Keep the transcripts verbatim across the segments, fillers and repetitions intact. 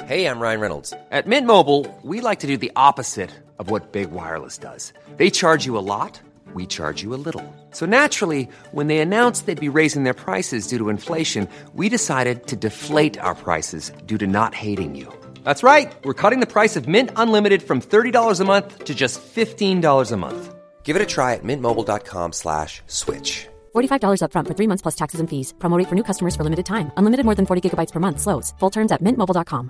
Hey, I'm Ryan Reynolds. At Mint Mobile, we like to do the opposite of what Big Wireless does. They charge you a lot, we charge you a little. So naturally, when they announced they'd be raising their prices due to inflation, we decided to deflate our prices due to not hating you. That's right. We're cutting the price of Mint Unlimited from thirty dollars a month to just fifteen dollars a month. Give it a try at mintmobile.com slash switch. forty-five dollars up front for three months plus taxes and fees. Promo rate for new customers for limited time. Unlimited more than forty gigabytes per month. Slows full terms at mint mobile dot com.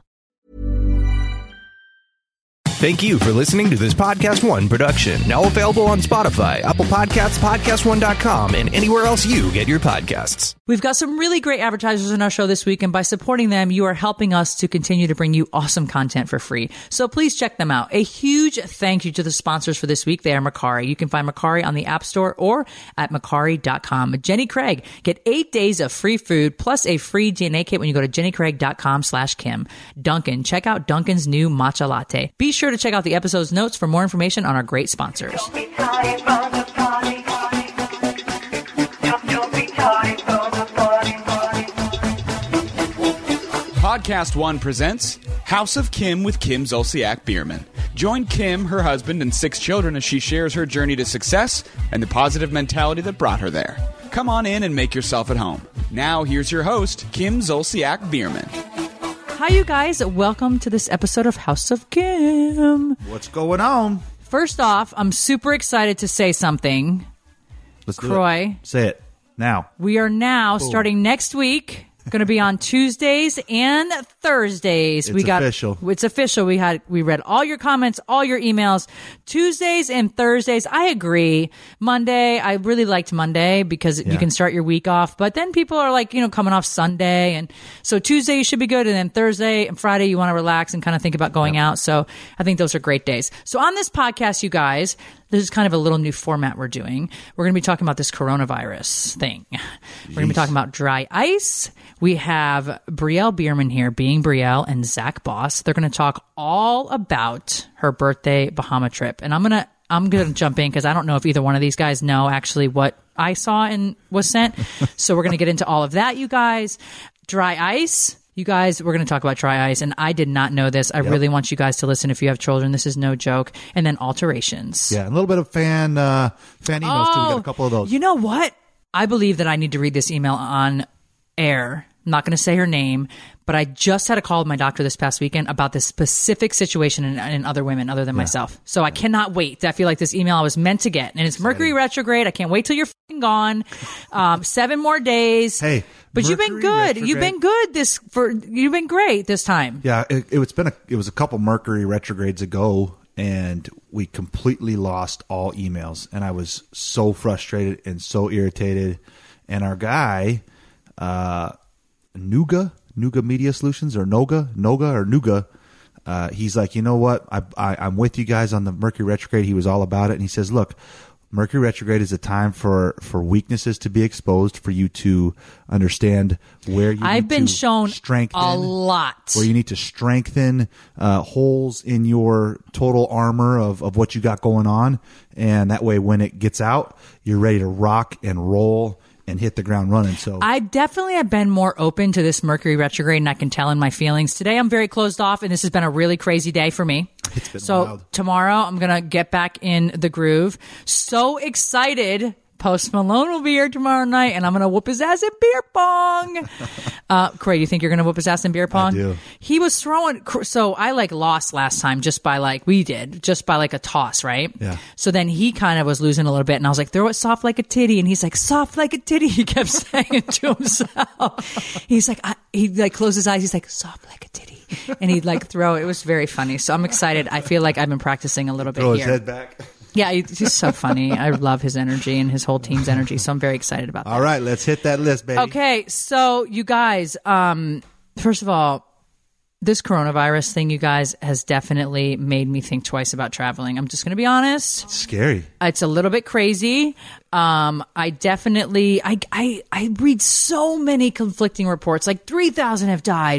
Thank you for listening to this Podcast One production. Now available on Spotify, Apple Podcasts, podcast one dot com, and anywhere else you get your podcasts. We've got some really great advertisers in our show this week, and by supporting them, you are helping us to continue to bring you awesome content for free. So please check them out. A huge thank you to the sponsors for this week. They are Mercari. You can find Mercari on the App Store or at Mercari dot com. Jenny Craig, get eight days of free food plus a free D N A kit when you go to jenny craig dot com slash Kim. Dunkin', check out Dunkin's new matcha latte. Be sure to check out the episode's notes for more information on our great sponsors. Podcast One presents House of Kim with Kim Zolciak Biermann. Join Kim, her husband, and six children as she shares her journey to success and the positive mentality that brought her there. Come on in and make yourself at home. Now, here's your host, Kim Zolciak Biermann. Hi, you guys. Welcome to this episode of House of Kim. What's going on? First off, I'm super excited to say something. Let's Croy, say it now. We are now, Boom. starting next week, going to be on Tuesdays and Thursdays. It's we got official. It's official. We had we read all your comments, all your emails. Tuesdays and Thursdays. I agree. Monday, I really liked Monday because Yeah. you can start your week off. But then people are like, you know, coming off Sunday, and so Tuesday you should be good, and then Thursday and Friday you want to relax and kind of think about going out. So I think those are great days. So on this podcast, you guys, this is kind of a little new format we're doing. We're going to be talking about this coronavirus thing. We're going to be talking about dry ice. We have Brielle Biermann here, being Brielle, and Zach Boss. They're going to talk all about her birthday Bahama trip. And I'm going to I'm going to jump in because I don't know if either one of these guys know actually what I saw and was sent. So we're going to get into all of that, you guys. Dry ice. You guys, we're going to talk about dry ice, and I did not know this. I Yep. really want you guys to listen if you have children. This is no joke. And then alterations. Yeah, a little bit of fan uh, fan emails too. We got a couple of those. You know what? I believe that I need to read this email on air. I'm not going to say her name, but I just had a call with my doctor this past weekend about this specific situation in, in other women other than myself. So I cannot wait. I feel like this email I was meant to get. And it's Mercury retrograde. I can't wait till you're f***ing gone. Um, seven more days. Hey, but you've been Mercury good. retrograde- You've been good this for. You've been great this time. Yeah, it, it's been a it was a couple Mercury retrogrades ago, and we completely lost all emails, and I was so frustrated and so irritated. And our guy, uh, Nuga, Nuga Media Solutions, or Noga, Noga, or Nuga. Uh, he's like, you know what? I, I, I'm with you guys on the Mercury retrograde. He was all about it. And he says, look, Mercury retrograde is a time for, for weaknesses to be exposed, for you to understand where you I've need been to shown strengthen, a lot. where you need to strengthen uh, holes in your total armor of, of what you got going on. And that way, when it gets out, you're ready to rock and roll and hit the ground running. So I definitely have been more open to this Mercury retrograde, and I can tell in my feelings. Today I'm very closed off, and this has been a really crazy day for me. It's been so wild. Tomorrow I'm going to get back in the groove. So excited. Post Malone will be here tomorrow night, and I'm going to whoop his ass in beer pong. uh, Craig, you think you're going to whoop his ass in beer pong? I do. He was throwing, so I like lost last time just by like, we did, just by like a toss, right? Yeah. So then he kind of was losing a little bit, and I was like, throw it soft like a titty. And he's like, soft like a titty. He kept saying to himself. He's like, I, he like closed his eyes. He's like, soft like a titty. And he'd like throw it. It was very funny. So I'm excited. I feel like I've been practicing a little bit throw his here. head back. Yeah, he's he's so funny. I love his energy and his whole team's energy. So I'm very excited about that. All right, let's hit that list, baby. Okay, so you guys, um, first of all, this coronavirus thing, you guys, has definitely made me think twice about traveling. I'm just going to be honest. It's scary. It's a little bit crazy. Um, I definitely, I, I, I read so many conflicting reports. Like three thousand have died.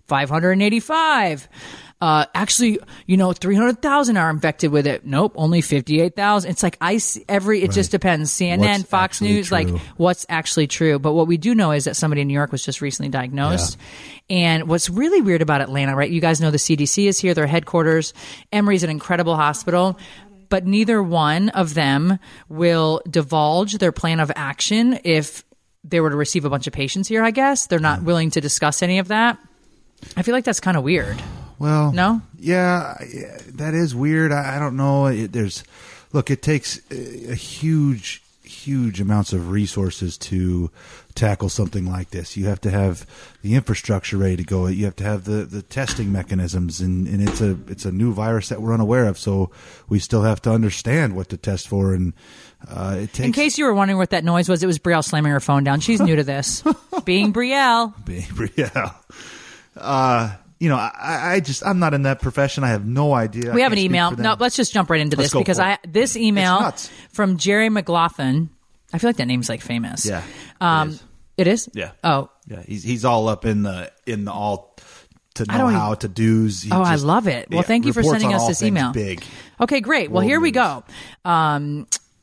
five hundred eighty-five. Uh, actually, you know, three hundred thousand are infected with it. Nope, only fifty-eight thousand. It's like I see every, it right. just depends. C N N, what's Fox News, true? like what's actually true. But what we do know is that somebody in New York was just recently diagnosed. Yeah. And what's really weird about Atlanta, right? You guys know the C D C is here, their headquarters. Emory's an incredible hospital. But neither one of them will divulge their plan of action if they were to receive a bunch of patients here, I guess. They're not yeah. willing to discuss any of that. I feel like that's kind of weird. Well, no? Yeah, that is weird. I, I don't know. It, there's, look, it takes a, a huge, huge amounts of resources to tackle something like this. You have to have the infrastructure ready to go. You have to have the, the testing mechanisms, and, and it's a it's a new virus that we're unaware of. So we still have to understand what to test for. And uh, it takes. In case you were wondering what that noise was, it was Brielle slamming her phone down. She's new to this. Being Brielle. Being Brielle. Uh, you know, I, I just, I'm not in that profession. I have no idea. We have an email. No, let's just jump right into let's this because I this email from Jerry McLaughlin. I feel like that name's like famous. Yeah. Um, it is. It is? Yeah. Oh. Yeah. He's he's all up in the in the all to know how to do's. He oh, just, I love it. Well, yeah, thank you for sending us this email. Big. Okay, great. Well, World here we news. go. Um,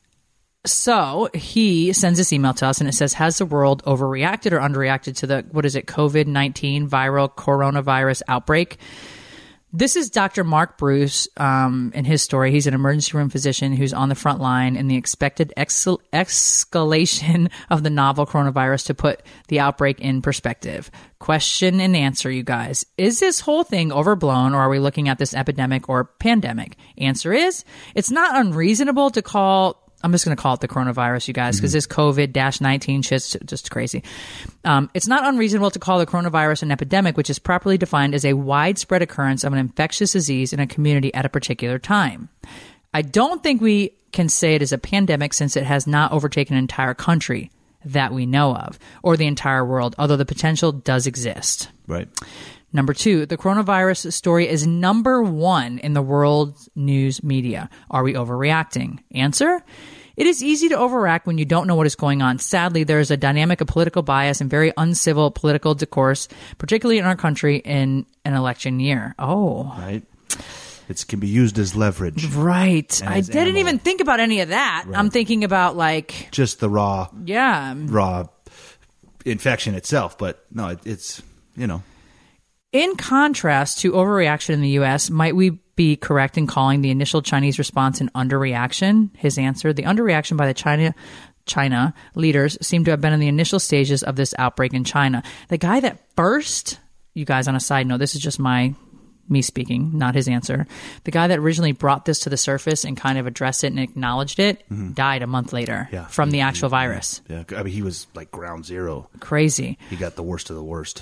So he sends this email to us and it says, has the world overreacted or underreacted to the, what is it, COVID nineteen viral coronavirus outbreak? This is Doctor Mark Bruce um, in his story. He's an emergency room physician who's on the front line in the expected ex- escalation of the novel coronavirus to put the outbreak in perspective. Question and answer, you guys. Is this whole thing overblown, or are we looking at this epidemic or pandemic? Answer is, it's not unreasonable to call... I'm just going to call it the coronavirus, you guys, because mm-hmm. this COVID nineteen shit's just crazy. Um, it's not unreasonable to call the coronavirus an epidemic, which is properly defined as a widespread occurrence of an infectious disease in a community at a particular time. I don't think we can say it is a pandemic since it has not overtaken an entire country that we know of, or the entire world, although the potential does exist. Right. Number two, the coronavirus story is number one in the world's news media. Are we overreacting? Answer, it is easy to overreact when you don't know what is going on. Sadly, there is a dynamic of political bias and very uncivil political discourse, particularly in our country in an election year. Oh. Right. It can be used as leverage. Right. I didn't animal. even think about any of that. Right. I'm thinking about like... just the raw... Yeah. Raw infection itself. But no, it, it's, you know... In contrast to overreaction in the U S, might we be correct in calling the initial Chinese response an underreaction? His answer, the underreaction by the China China leaders seemed to have been in the initial stages of this outbreak in China. The guy that first, you guys, on a side note, this is just my me speaking, not his answer. The guy that originally brought this to the surface and kind of addressed it and acknowledged it mm-hmm. died a month later yeah, from he, the actual he, virus. Yeah, I mean, he was like ground zero. Crazy. He got the worst of the worst.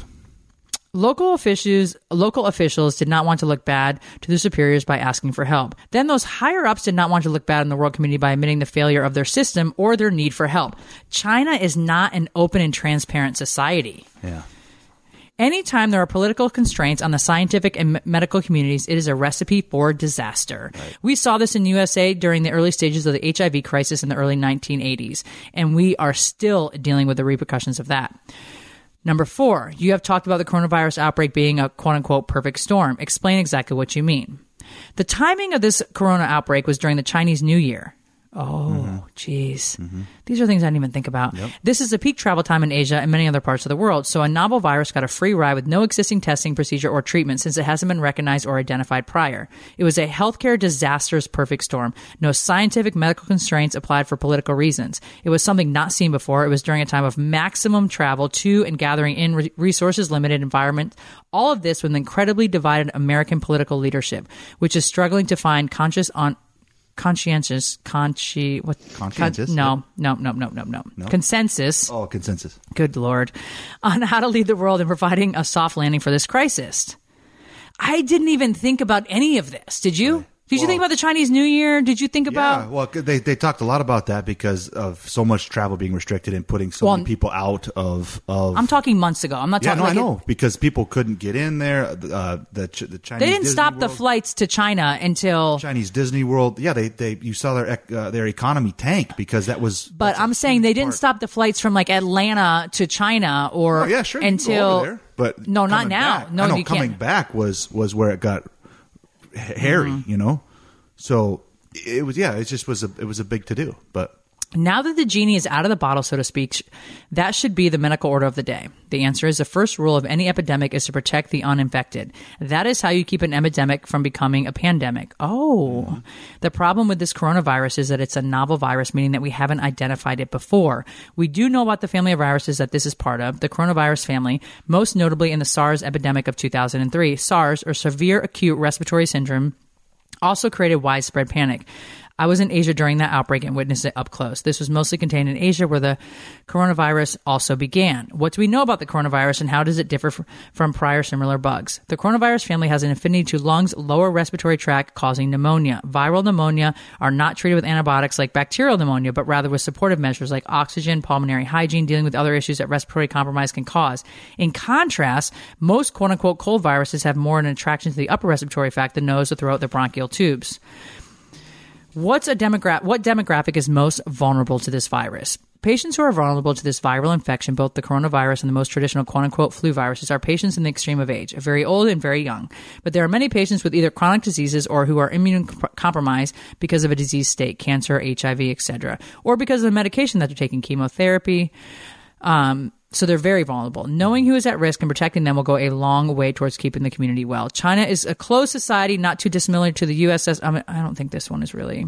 Local officials, local officials did not want to look bad to their superiors by asking for help. Then those higher-ups did not want to look bad in the world community by admitting the failure of their system or their need for help. China is not an open and transparent society. Yeah. Anytime there are political constraints on the scientific and medical communities, it is a recipe for disaster. Right. We saw this in the U S A during the early stages of the H I V crisis in the early nineteen eighties, and we are still dealing with the repercussions of that. Number four, you have talked about the coronavirus outbreak being a quote-unquote perfect storm. Explain exactly what you mean. The timing of this corona outbreak was during the Chinese New Year. Oh, jeez. Mm-hmm. Mm-hmm. These are things I didn't even think about. Yep. This is a peak travel time in Asia and many other parts of the world, so a novel virus got a free ride with no existing testing procedure or treatment since it hasn't been recognized or identified prior. It was a healthcare disaster's perfect storm. No scientific medical constraints applied for political reasons. It was something not seen before. It was during a time of maximum travel to and gathering in re- resources-limited environment. All of this with an incredibly divided American political leadership, which is struggling to find conscious on conscientious consci what conscientious con, no, no no no no no no consensus oh consensus good lord on how to lead the world in providing a soft landing for this crisis. I didn't even think about any of this. Did you? Right. Did you think about the Chinese New Year? Did you think about? Yeah, well, they they talked a lot about that because of so much travel being restricted and putting so Well, many people out of. of I'm talking months ago. I'm not yeah, talking. no, like I know it- because people couldn't get in there. Uh, the Ch- the Chinese they didn't Disney stop the World, flights to China until. Chinese Disney World. Yeah, they they you saw their ec- uh, their economy tank because that was. But that's a I'm saying they huge didn't part. stop the flights from like Atlanta to China or Oh, yeah, sure. you can go until. over there, but no, not coming now. back- No, I know you coming can't. back was was where it got h- hairy. Mm-hmm. You know, so it was. Yeah, it just was a it was a big to do, but. Now that the genie is out of the bottle, so to speak, sh- that should be the medical order of the day. The answer is the first rule of any epidemic is to protect the uninfected. That is how you keep an epidemic from becoming a pandemic. Oh, mm-hmm. The problem with this coronavirus is that it's a novel virus, meaning that we haven't identified it before. We do know about the family of viruses that this is part of, the coronavirus family, most notably in the SARS epidemic of two thousand three. SARS, or severe acute respiratory syndrome, also created widespread panic. I was in Asia during that outbreak and witnessed it up close. This was mostly contained in Asia, where the coronavirus also began. What do we know about the coronavirus, and how does it differ f- from prior similar bugs? The coronavirus family has an affinity to lungs, lower respiratory tract, causing pneumonia. Viral pneumonia are not treated with antibiotics like bacterial pneumonia, but rather with supportive measures like oxygen, pulmonary hygiene, dealing with other issues that respiratory compromise can cause. In contrast, most quote-unquote cold viruses have more an attraction to the upper respiratory tract, the nose, the throat, the bronchial tubes. What's a demogra- What demographic is most vulnerable to this virus? Patients who are vulnerable to this viral infection, both the coronavirus and the most traditional quote-unquote flu viruses, are patients in the extreme of age, very old and very young. But there are many patients with either chronic diseases or who are immune compromised because of a disease state, cancer, H I V, et cetera, or because of the medication that they're taking, chemotherapy. Um, So they're very vulnerable. Knowing who is at risk and protecting them will go a long way towards keeping the community well. China is a closed society, not too dissimilar to the U S S. I mean, I don't think this one is really...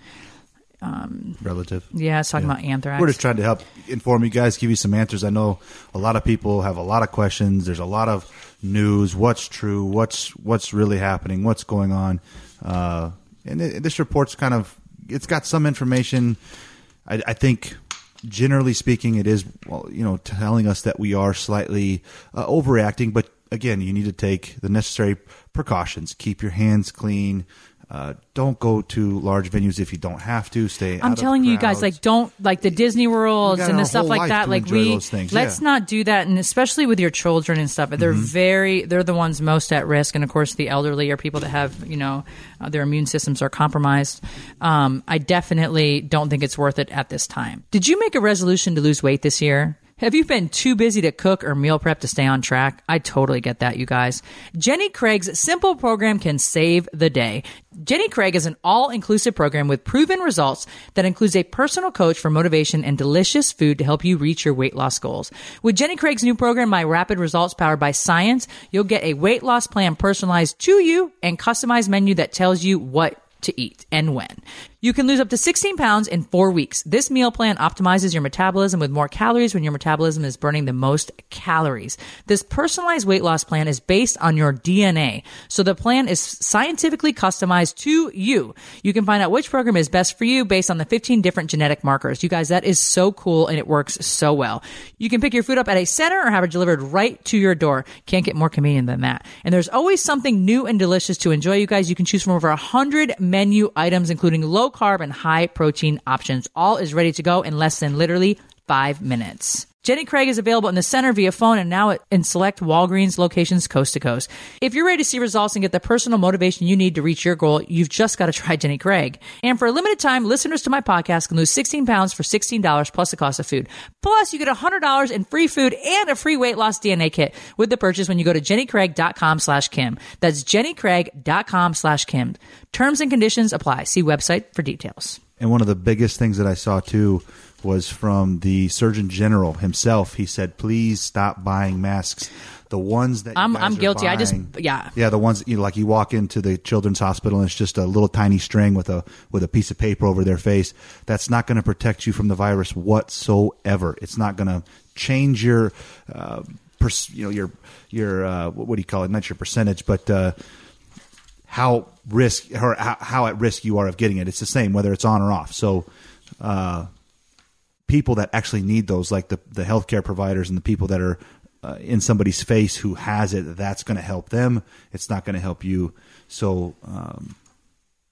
Um, Relative. Yeah, it's talking Yeah. about anthrax. We're just trying to help inform you guys, give you some answers. I know a lot of people have a lot of questions. There's a lot of news. What's true? What's what's really happening? What's going on? Uh, and it, this report's kind of, it's got some information. I, I think... Generally speaking, it is, well, you know, telling us that we are slightly uh, overreacting. But again, you need to take the necessary precautions. Keep your hands clean. Uh, don't go to large venues if you don't have to. Stay. I'm out telling of you guys, crowds. like, don't like the Disney Worlds got and the our stuff whole like life that. to Like enjoy we, those things, let's yeah. not do that, and especially with your children and stuff. They're Mm-hmm. very, they're the ones most at risk, and of course, the elderly or people that have, you know, uh, their immune systems are compromised. Um, I definitely don't think it's worth it at this time. Did you make a resolution to lose weight this year? Have you been too busy to cook or meal prep to stay on track? I totally get that, you guys. Jenny Craig's simple program can save the day. Jenny Craig is an all-inclusive program with proven results that includes a personal coach for motivation and delicious food to help you reach your weight loss goals. With Jenny Craig's new program, My Rapid Results Powered by Science, you'll get a weight loss plan personalized to you and customized menu that tells you what to eat and when. You can lose up to sixteen pounds in four weeks. This meal plan optimizes your metabolism with more calories when your metabolism is burning the most calories. This personalized weight loss plan is based on your D N A. So the plan is scientifically customized to you. You can find out which program is best for you based on the fifteen different genetic markers. You guys, that is so cool and it works so well. You can pick your food up at a center or have it delivered right to your door. Can't get more convenient than that. And there's always something new and delicious to enjoy, you guys. You can choose from over one hundred menu items, including low carb and high protein options. All is ready to go in less than literally five minutes. Jenny Craig is available in the center via phone and now in select Walgreens locations coast to coast. If you're ready to see results and get the personal motivation you need to reach your goal, you've just got to try Jenny Craig. And for a limited time, listeners to my podcast can lose sixteen pounds for sixteen dollars plus the cost of food. Plus, you get one hundred dollars in free food and a free weight loss D N A kit with the purchase when you go to jennycraig.com slash Kim. That's jennycraig.com slash Kim. Terms and conditions apply. See website for details. And one of the biggest things that I saw too was from the Surgeon General himself. He said, please stop buying masks. The ones that you I'm- guys I'm are guilty. I just- buying- yeah. Yeah, the ones, you know, like you walk into the children's hospital and it's just a little tiny string with a with a piece of paper over their face. That's not going to protect you from the virus whatsoever. It's not going to change your, uh, pers- you know, your, your uh, what do you call it? Not your percentage, but uh, how risk or how, how at risk you are of getting it. It's the same whether it's on or off. So, uh, people that actually need those, like the, the healthcare providers and the people that are uh, in somebody's face who has it, that's going to help them. It's not going to help you. So um,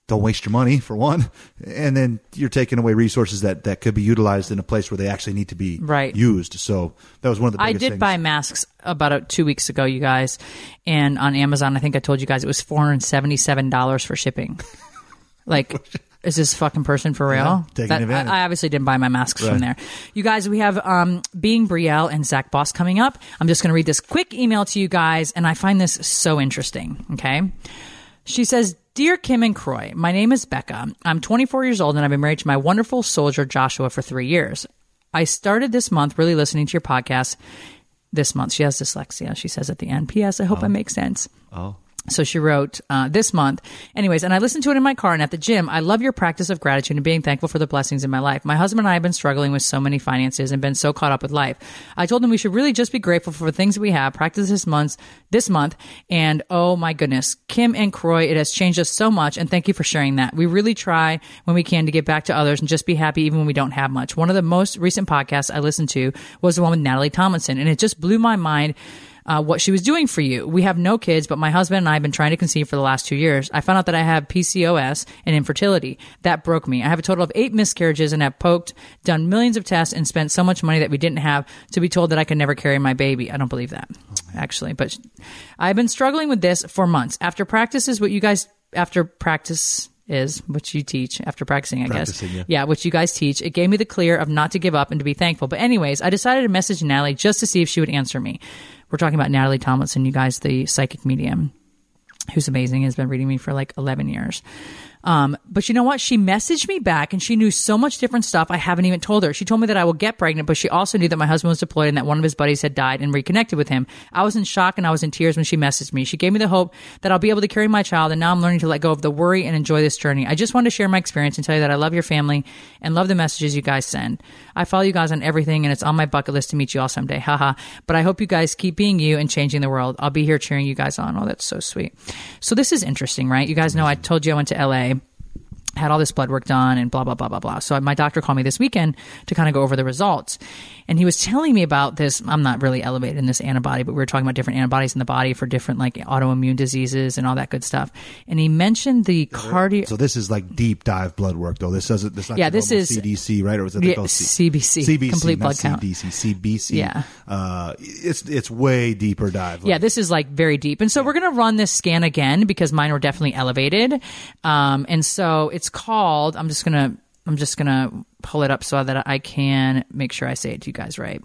don't waste your money, for one. And then you're taking away resources that, that could be utilized in a place where they actually need to be right. used. So that was one of the biggest I did things. buy masks about a, two weeks ago, you guys. And on Amazon, I think I told you guys it was four hundred seventy-seven dollars for shipping. Like, is this fucking person for real? Yeah, taking that, advantage. I, I obviously didn't buy my masks Right. from there. You guys, we have um, Being Brielle and Zach Boss coming up. I'm just going to read this quick email to you guys, and I find this so interesting, okay? She says, Dear Kim and Croy, my name is Becca. I'm twenty-four years old, and I've been married to my wonderful soldier, Joshua, for three years. I started this month really listening to your podcast this month. She has dyslexia. She says at the end, P S. I hope Oh. I make sense. Oh. So she wrote uh, this month. Anyways, and I listened to it in my car and at the gym. I love your practice of gratitude and being thankful for the blessings in my life. My husband and I have been struggling with so many finances and been so caught up with life. I told him we should really just be grateful for the things that we have. Practice this month, this month, and oh my goodness, Kim and Croy, it has changed us so much. And thank you for sharing that. We really try when we can to give back to others and just be happy even when we don't have much. One of the most recent podcasts I listened to was the one with Natalie Tomlinson, and it just blew my mind. Uh, what she was doing for you. We have no kids, but my husband and I have been trying to conceive for the last two years. I found out that I have P C O S and infertility. That broke me. I have a total of eight miscarriages and have poked, done millions of tests, and spent so much money that we didn't have to be told that I could never carry my baby. I don't believe that, actually. But I've been struggling with this for months. After practice is what you guys, after practice is what you teach after practicing, I Practicing, guess. yeah. Yeah, which you guys teach. It gave me the clear of not to give up and to be thankful. But anyways, I decided to message Natalie just to see if she would answer me. We're talking about Natalie Tomlinson, you guys, the psychic medium, who's amazing, has been reading me for like eleven years. Um, but you know what? She messaged me back and she knew so much different stuff I haven't even told her. She told me that I will get pregnant, but she also knew that my husband was deployed and that one of his buddies had died and reconnected with him. I was in shock and I was in tears when she messaged me. She gave me the hope that I'll be able to carry my child, and now I'm learning to let go of the worry and enjoy this journey. I just wanted to share my experience and tell you that I love your family and love the messages you guys send. I follow you guys on everything and it's on my bucket list to meet you all someday. Haha. But I hope you guys keep being you and changing the world. I'll be here cheering you guys on. Oh, that's so sweet. So this is interesting, right? You guys know I told you I went to L A, had all this blood work done and blah, blah, blah, blah, blah. So my doctor called me this weekend to kind of go over the results. And he was telling me about this. I'm not really elevated in this antibody, but we were talking about different antibodies in the body for different like autoimmune diseases and all that good stuff. And he mentioned the cardio. So this is like deep dive blood work, though. This doesn't. This not Yeah, your this normal is- C D C, right? Or was it Yeah, called C B C, C B C, complete not blood count. C D C, C B C. Yeah. Uh, it's it's way deeper dive. Yeah, Like, this is like very deep. And so we're going to run this scan again because mine were definitely elevated. Um, and so it's called, I'm just going to, I'm just going to pull it up so that I can make sure I say it to you guys right.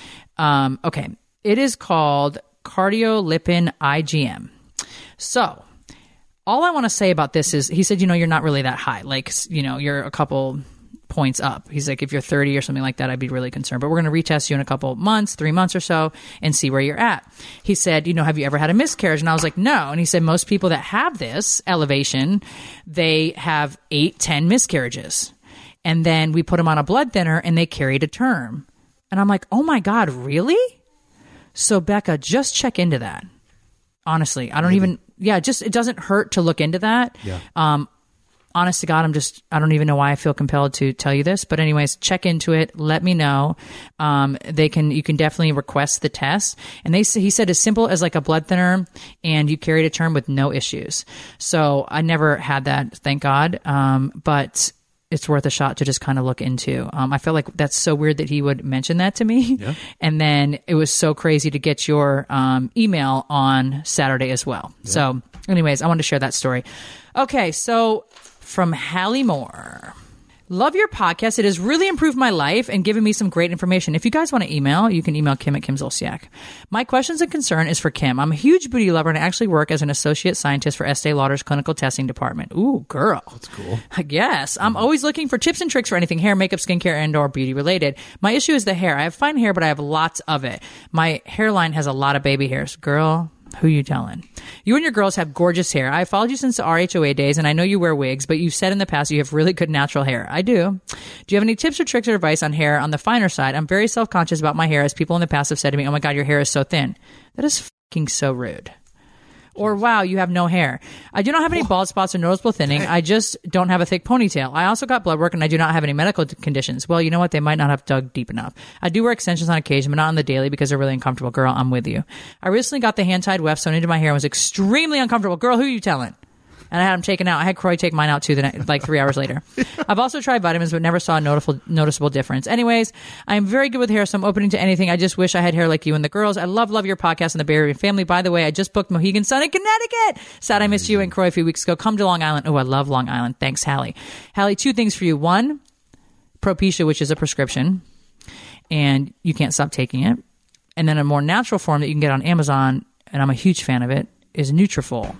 Um, okay. It is called cardiolipin I G M. So all I want to say about this is he said, you know, you're not really that high. Like, you know, you're a couple points up. He's like, if you're thirty or something like that, I'd be really concerned. But we're going to retest you in a couple months, three months or so, and see where you're at. He said, you know, have you ever had a miscarriage? And I was like, no. And he said, most people that have this elevation, they have eight, ten miscarriages. And then we put them on a blood thinner and they carry to term. And I'm like, oh my God, really? So Becca, just check into that. Honestly, I don't Maybe. even, yeah, just, it doesn't hurt to look into that. Yeah. Um, honest to God, I'm just, I don't even know why I feel compelled to tell you this, but anyways, check into it. Let me know. Um, they can, you can definitely request the test. And they, he said as simple as like a blood thinner and you carry to term with no issues. So I never had that, thank God. Um, but it's worth a shot to just kind of look into. Um, I feel like that's so weird that he would mention that to me. Yeah. And then it was so crazy to get your um, email on Saturday as well. Yeah. So anyways, I wanted to share that story. Okay, so from Hallie Moore. Love your podcast. It has really improved my life and given me some great information. If you guys want to email, you can email Kim at Kim Zolciak. My questions and concern is for Kim. I'm a huge booty lover and I actually work as an associate scientist for Estee Lauder's clinical testing department. Ooh, girl. That's cool. I guess. I'm always looking for tips and tricks for anything hair, makeup, skincare, and or beauty related. My issue is the hair. I have fine hair, but I have lots of it. My hairline has a lot of baby hairs. Girl, who you telling? You and your girls have gorgeous hair. I followed you since the R H O A days, and I know you wear wigs, but you've said in the past you have really good natural hair. I do. Do you have any tips or tricks or advice on hair on the finer side? I'm very self-conscious about my hair, as people in the past have said to me, oh my God, your hair is so thin. That is fucking so rude. Or, wow, you have no hair. I do not have any bald spots or noticeable thinning. I just don't have a thick ponytail. I also got blood work and I do not have any medical conditions. Well, you know what? They might not have dug deep enough. I do wear extensions on occasion, but not on the daily because they're really uncomfortable. Girl, I'm with you. I recently got the hand-tied weft sewn into my hair and was extremely uncomfortable. Girl, who are you telling? and I had them taken out. I had Croy take mine out too, the night, like three hours later. I've also tried vitamins, but never saw a noticeable noticeable difference. Anyways, I'm very good with hair, so I'm opening to anything. I just wish I had hair like you and the girls. I love love your podcast and the Bay Area family. By the way, I just booked Mohegan Sun in Connecticut. Sad I missed you and Croy a few weeks ago. Come to Long Island. Oh, I love Long Island. Thanks, Hallie. Hallie, two things for you. One, Propecia, which is a prescription, and you can't stop taking it. And then a more natural form that you can get on Amazon, and I'm a huge fan of it, is Nutrafol.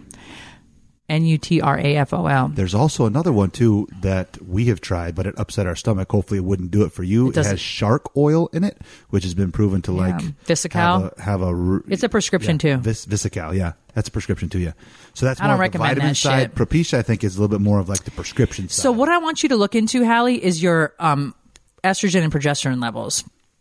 N U T R A F O L. There's also another one, too, that we have tried, but it upset our stomach. Hopefully it wouldn't do it for you. It, it has shark oil in it, which has been proven to, yeah. like, Visical. have a... Have a it's a prescription, yeah, too. Vis, Visical, yeah. That's a prescription, too, yeah. So that's I more don't of the recommend vitamin that side. shit. Propecia, I think, is a little bit more of, like, the prescription side. So what I want you to look into, Hallie, is your um, estrogen and progesterone levels.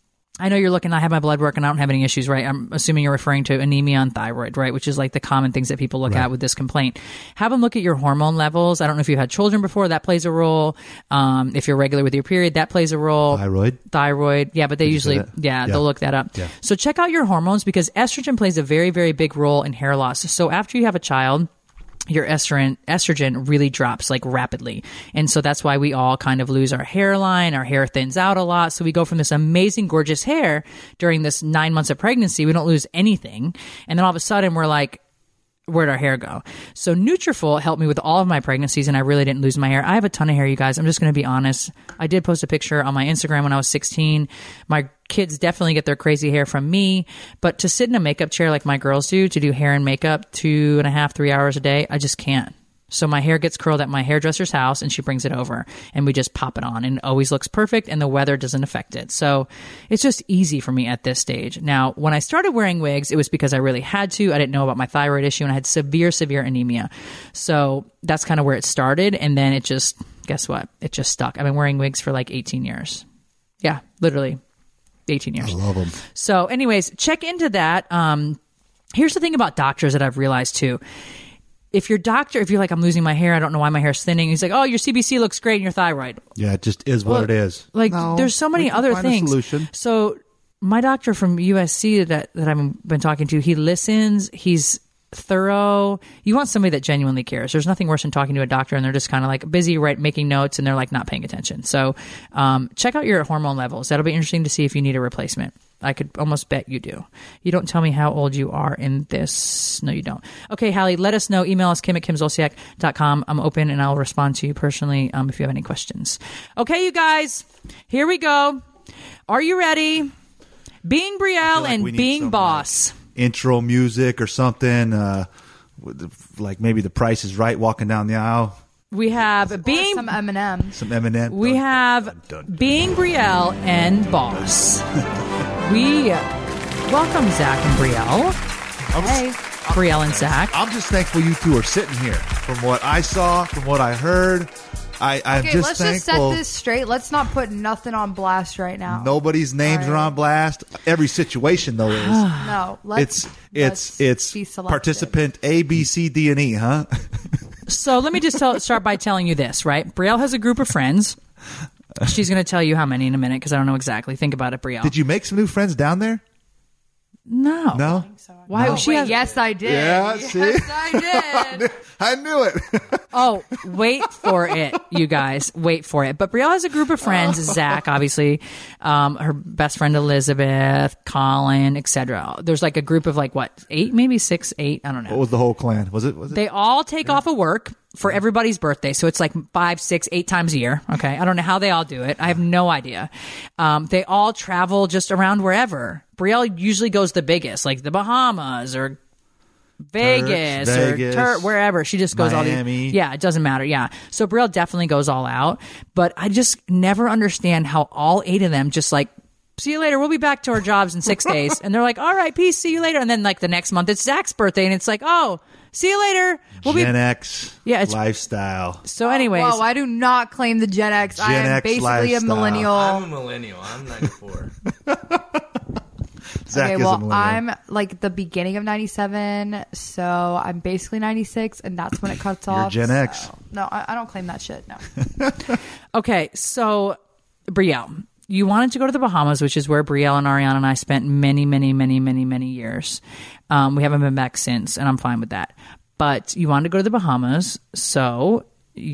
I know you're looking, I have my blood work and I don't have any issues, right? I'm assuming you're referring to anemia and thyroid, right? Which is like the common things that people look right. at with this complaint. Have them look at your hormone levels. I don't know if you've had children before, that plays a role. Um, if you're regular with your period, that plays a role. Thyroid? Thyroid. Yeah, but they Did you say usually, that? yeah, Yeah. they'll look that up. Yeah. So check out your hormones because estrogen plays a very, very big role in hair loss. So after you have a child, your estrogen estrogen really drops like rapidly. And so that's why we all kind of lose our hairline, our hair thins out a lot. So we go from this amazing, gorgeous hair during this nine months of pregnancy. We don't lose anything. And then all of a sudden we're like, where'd our hair go? So Nutrafol helped me with all of my pregnancies and I really didn't lose my hair. I have a ton of hair, you guys. I'm just going to be honest. I did post a picture on my Instagram when I was sixteen. My kids definitely get their crazy hair from me, but to sit in a makeup chair like my girls do, to do hair and makeup two and a half, three hours a day, I just can't. So my hair gets curled at my hairdresser's house and she brings it over and we just pop it on and it always looks perfect and the weather doesn't affect it. So it's just easy for me at this stage. Now, when I started wearing wigs, it was because I really had to. I didn't know about my thyroid issue and I had severe, severe anemia. So that's kind of where it started. And then it just, guess what? It just stuck. I've been wearing wigs for like eighteen years. Yeah, literally eighteen years. I love them. So anyways, check into that. Um, here's the thing about doctors that I've realized too. If your doctor, if you're like, I'm losing my hair, I don't know why my hair's thinning. He's like, oh, your C B C looks great and your thyroid. Yeah, it just is what Well, it is. Like, No, there's so many we can other find a things. solution. So my doctor from U S C that, that I've been talking to, he listens. He's thorough. You want somebody that genuinely cares. There's nothing worse than talking to a doctor and they're just kind of like busy, right, making notes and they're like not paying attention. So um, check out your hormone levels. That'll be interesting to see if you need a replacement. I could almost bet you do. You don't tell me how old you are in this. No, you don't. Okay, Hallie, let us know. Email us, Kim at kim zolciak dot com. I'm open and I'll respond to you personally um, if you have any questions. Okay, you guys, here we go. Are you ready? Being Brielle like and we need being some, boss. Like, intro music or something, uh, with the, like maybe The Price is Right walking down the aisle. We have Or being some Eminem. Some Eminem. we Dun, have dun, dun, dun. being Brielle and boss. we welcome Zach and Brielle. Hey. Brielle and Zach. I'm just thankful you two are sitting here. From what I saw, from what I heard, I, I'm Okay, just let's just set thankful. this straight. Let's not put nothing on blast right now. Nobody's names All are right. on blast. Every situation though is. No. Let's, It's let's it's be it's selective. participant A, B, C, D, and E, huh? So let me just tell, start by telling you this, right? Brielle has a group of friends. She's going to tell you how many in a minute because I don't know exactly. Think about it, Brielle. Did you make some new friends down there? No. No. Why? No. She Wait, has, yes, I did. Yeah, yes, see? I did. I knew it. Oh, wait for it, you guys. Wait for it. But Brielle has a group of friends. Zach, obviously, um, her best friend Elizabeth, Colin, et cetera. There's like a group of like what, eight, maybe six, eight. I don't know. What was the whole clan? Was it? Was it? They all take off of work for everybody's birthday. So it's like five, six, eight times a year. Okay. I don't know how they all do it. I have no idea. Um, they all travel just around wherever. Brielle usually goes the biggest, like the Bahamas or Vegas, Turks, or Vegas, Tur- wherever. She just goes all Miami. the, yeah, it doesn't matter. Yeah. So Brielle definitely goes all out, but I just never understand how all eight of them just like, see you later. We'll be back to our jobs in six days. And they're like, all right, peace. See you later. And then like the next month it's Zach's birthday and it's like, oh, see you later. We'll Gen be X Yeah, it's- lifestyle. So anyways, Whoa, I do not claim the Gen X. I Gen am X basically lifestyle. a millennial. I'm a millennial. I'm ninety-four. Zach Okay, is a well, millennial. I'm like the beginning of ninety-seven, so I'm basically ninety-six, and that's when it cuts You're off. Gen so- X. No, I, I don't claim that shit. No. okay. So Brielle, you wanted to go to the Bahamas, which is where Brielle and Ariana and I spent many, many, many, many, many years. Um, we haven't been back since, and I'm fine with that. but you wanted to go to the Bahamas. So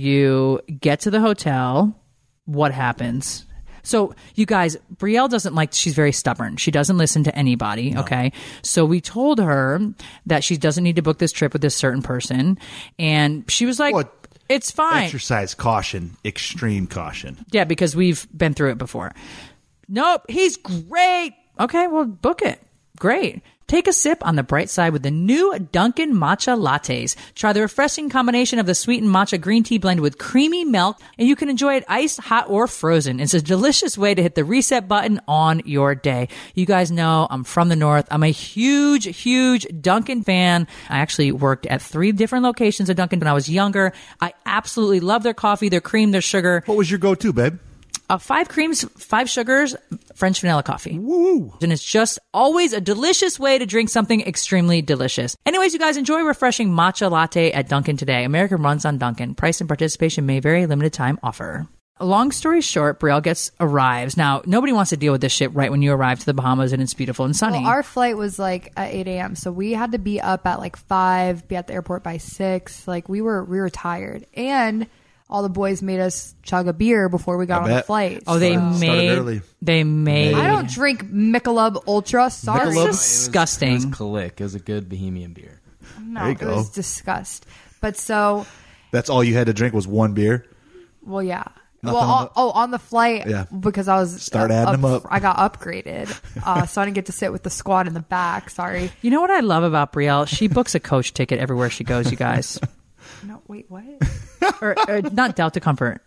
you get to the hotel. What happens? So you guys, Brielle doesn't like, she's very stubborn. She doesn't listen to anybody. No. Okay. So we told her that she doesn't need to book this trip with this certain person. And she was like, What? It's fine. Exercise caution, extreme caution. Yeah, because we've been through it before. Nope, he's great. Okay, well, book it. Great. Take a sip on the bright side with the new Dunkin' Matcha Lattes. Try the refreshing combination of the sweetened matcha green tea blend with creamy milk, and you can enjoy it iced, hot, or frozen. It's a delicious way to hit the reset button on your day. You guys know I'm from the North. I'm a huge, huge Dunkin' fan. I actually worked at three different locations of Dunkin' when I was younger. I absolutely love their coffee, their cream, their sugar. What was your go-to, babe? Uh, five creams, five sugars, French vanilla coffee. Woo! And it's just always a delicious way to drink something extremely delicious. Anyways, you guys, enjoy refreshing matcha latte at Dunkin' today. America runs on Dunkin'. Price and participation may vary. Limited time offer. Long story short, Brielle gets arrives. Now, nobody wants to deal with this shit right when you arrive to the Bahamas and it's beautiful and sunny. Well, our flight was like at eight a.m. So we had to be up at like five, be at the airport by six. Like we were, we were tired. And all the boys made us chug a beer before we got I on bet. the flight. Oh, they Started- started made. early. They made. I don't drink Michelob Ultra. Sorry. Michelob? It's disgusting. It was Click. It was a good Bohemian beer. No, There you it go. was disgust. But so, That's all you had to drink was one beer? well, yeah. Nothing well, on on, the- oh, on the flight, Yeah. because I was Start adding them up. I got upgraded, uh, so I didn't get to sit with the squad in the back. Sorry. You know what I love about Brielle? She books a coach ticket everywhere she goes, you guys. No, wait, what? or, or not Delta Comfort.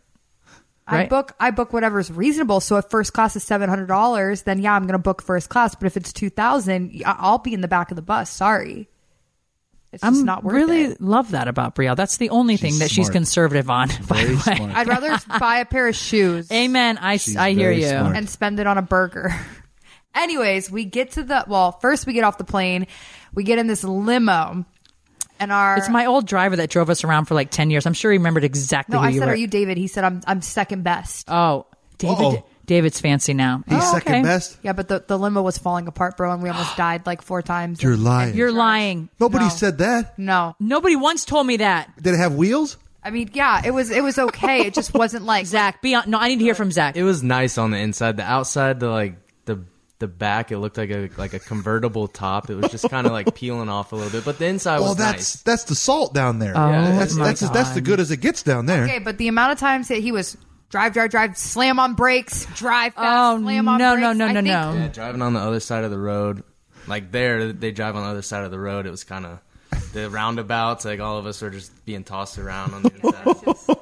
I Right? book I book whatever's reasonable. So if first class is seven hundred dollars, then yeah, I'm gonna book first class. But if it's two thousand, I'll be in the back of the bus. Sorry, it's just I'm not worth really it. love that about Brielle. That's the only thing She's that she's smart. conservative on. By Very the way. smart. I'd rather buy a pair of shoes Amen. I, She's I hear very you. smart. and spend it on a burger. Anyways, we get to the well. First, we get off the plane. We get in this limo, and our It's my old driver that drove us around for like ten years. I'm sure he remembered exactly no. who I you said, were. "Are you David?" He said, "I'm I'm second best." Oh, David. Uh-oh. David's fancy now. He's Oh, second okay. best? Yeah, but the, the limo was falling apart, bro, and we almost died like four times. You're lying. You're lying. Nobody No. said that. No, Nobody once told me that. Did it have wheels? I mean, yeah, it was it was okay. It just wasn't like Zach, be on. No, I need to hear from Zach. It was nice on the inside. The outside, the like the the back, it looked like a like a convertible top. It was just kind of like peeling off a little bit, but the inside Well, was that's nice. that's the salt down there. Oh, that's my that's that's the God. good as it gets down there. Okay, but the amount of times that he was drive, drive, drive, slam on brakes, drive fast, Oh, slam on no, brakes. no, no, I no, think- no. Yeah, driving on the other side of the road, like there, they drive on the other side of the road. It was kind of the roundabouts. Like all of us were just being tossed around on the inside.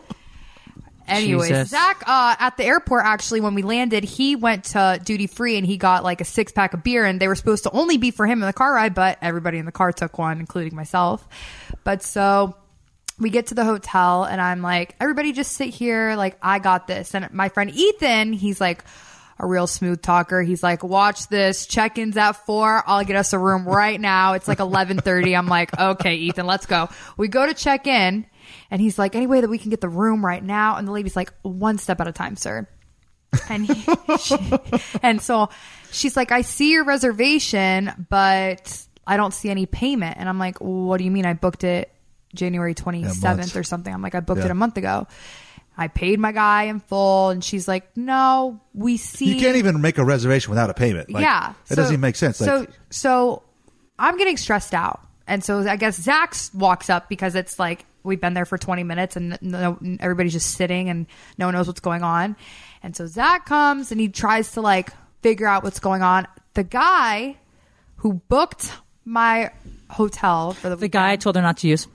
Anyways, Jesus. Zach uh, at the airport, actually, when we landed, he went to duty free and he got like a six pack of beer, and they were supposed to only be for him in the car ride, but everybody in the car took one, including myself. But so we get to the hotel, and I'm like, everybody just sit here, like I got this. And my friend Ethan, he's like a real smooth talker. He's like, watch this. Check-in's at four. I'll get us a room right now. It's like eleven thirty. I'm like, okay, Ethan, let's go. We go to check in. And he's like, any way that we can get the room right now? And the lady's like, one step at a time, sir. And he, she, and so she's like, I see your reservation, but I don't see any payment. And I'm like, what do you mean? I booked it January twenty-seventh or something. I'm like, I booked Yeah. it a month ago. I paid my guy in full. And she's like, no, we see. You can't even make a reservation without a payment. Like, yeah. That doesn't even make sense. So, Like, so I'm getting stressed out. And so I guess Zach walks up because it's like, we've been there for twenty minutes and no, everybody's just sitting and no one knows what's going on. And so Zach comes and he tries to like figure out what's going on. The guy who booked my hotel for the The guy I told her not to use.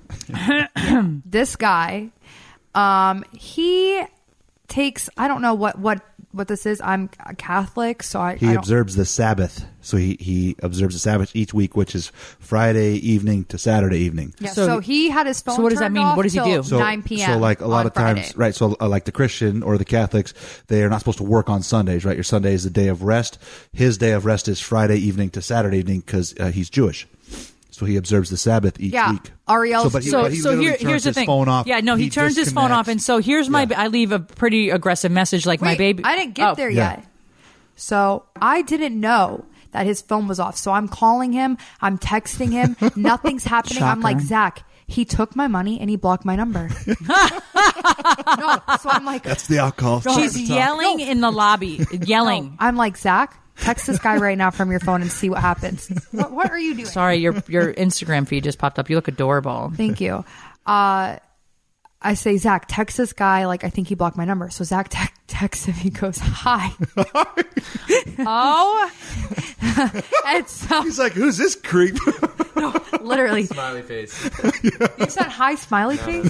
this guy, um, he takes, I don't know what, what, what this is. I'm a Catholic, so I, he I don't, observes the Sabbath. So he, he observes the Sabbath each week, which is Friday evening to Saturday evening. yeah, So- so, he had his phone so what does that turned mean? off What does he till do? So, nine p.m. So like a lot on of times, Friday. right? So uh, like the Christian or the Catholics, they are not supposed to work on Sundays, right? Your Sunday is the day of rest. His day of rest is Friday evening to Saturday evening because uh, he's Jewish. So he observes the Sabbath each Yeah, week. Ariel's So, but he, So, but he so literally here, turns here's the his thing. phone off. Yeah, no, he, turns his phone off, disconnects. and so here's my. Yeah. I leave a pretty aggressive message, like my Wait, baby. I didn't get Oh. there Yeah. yet. So I didn't know that his phone was off. So I'm calling him. I'm texting him. Nothing's happening. I'm like, Shocker. Zach, He took my money and he blocked my number. No, so I'm like, That's the alcohol. She's yelling in the lobby, yelling. no. I'm like, Zach, text this guy right now from your phone and see what happens. What, what are you doing? Sorry, your your Instagram feed just popped up. You look adorable. Thank you. Uh, I say, Zach, text this guy. Like, I think he blocked my number. So Zach te- texts him. He goes, hi. Oh, And so, He's like, who's this creep? literally, Smiley face. you said hi, smiley face.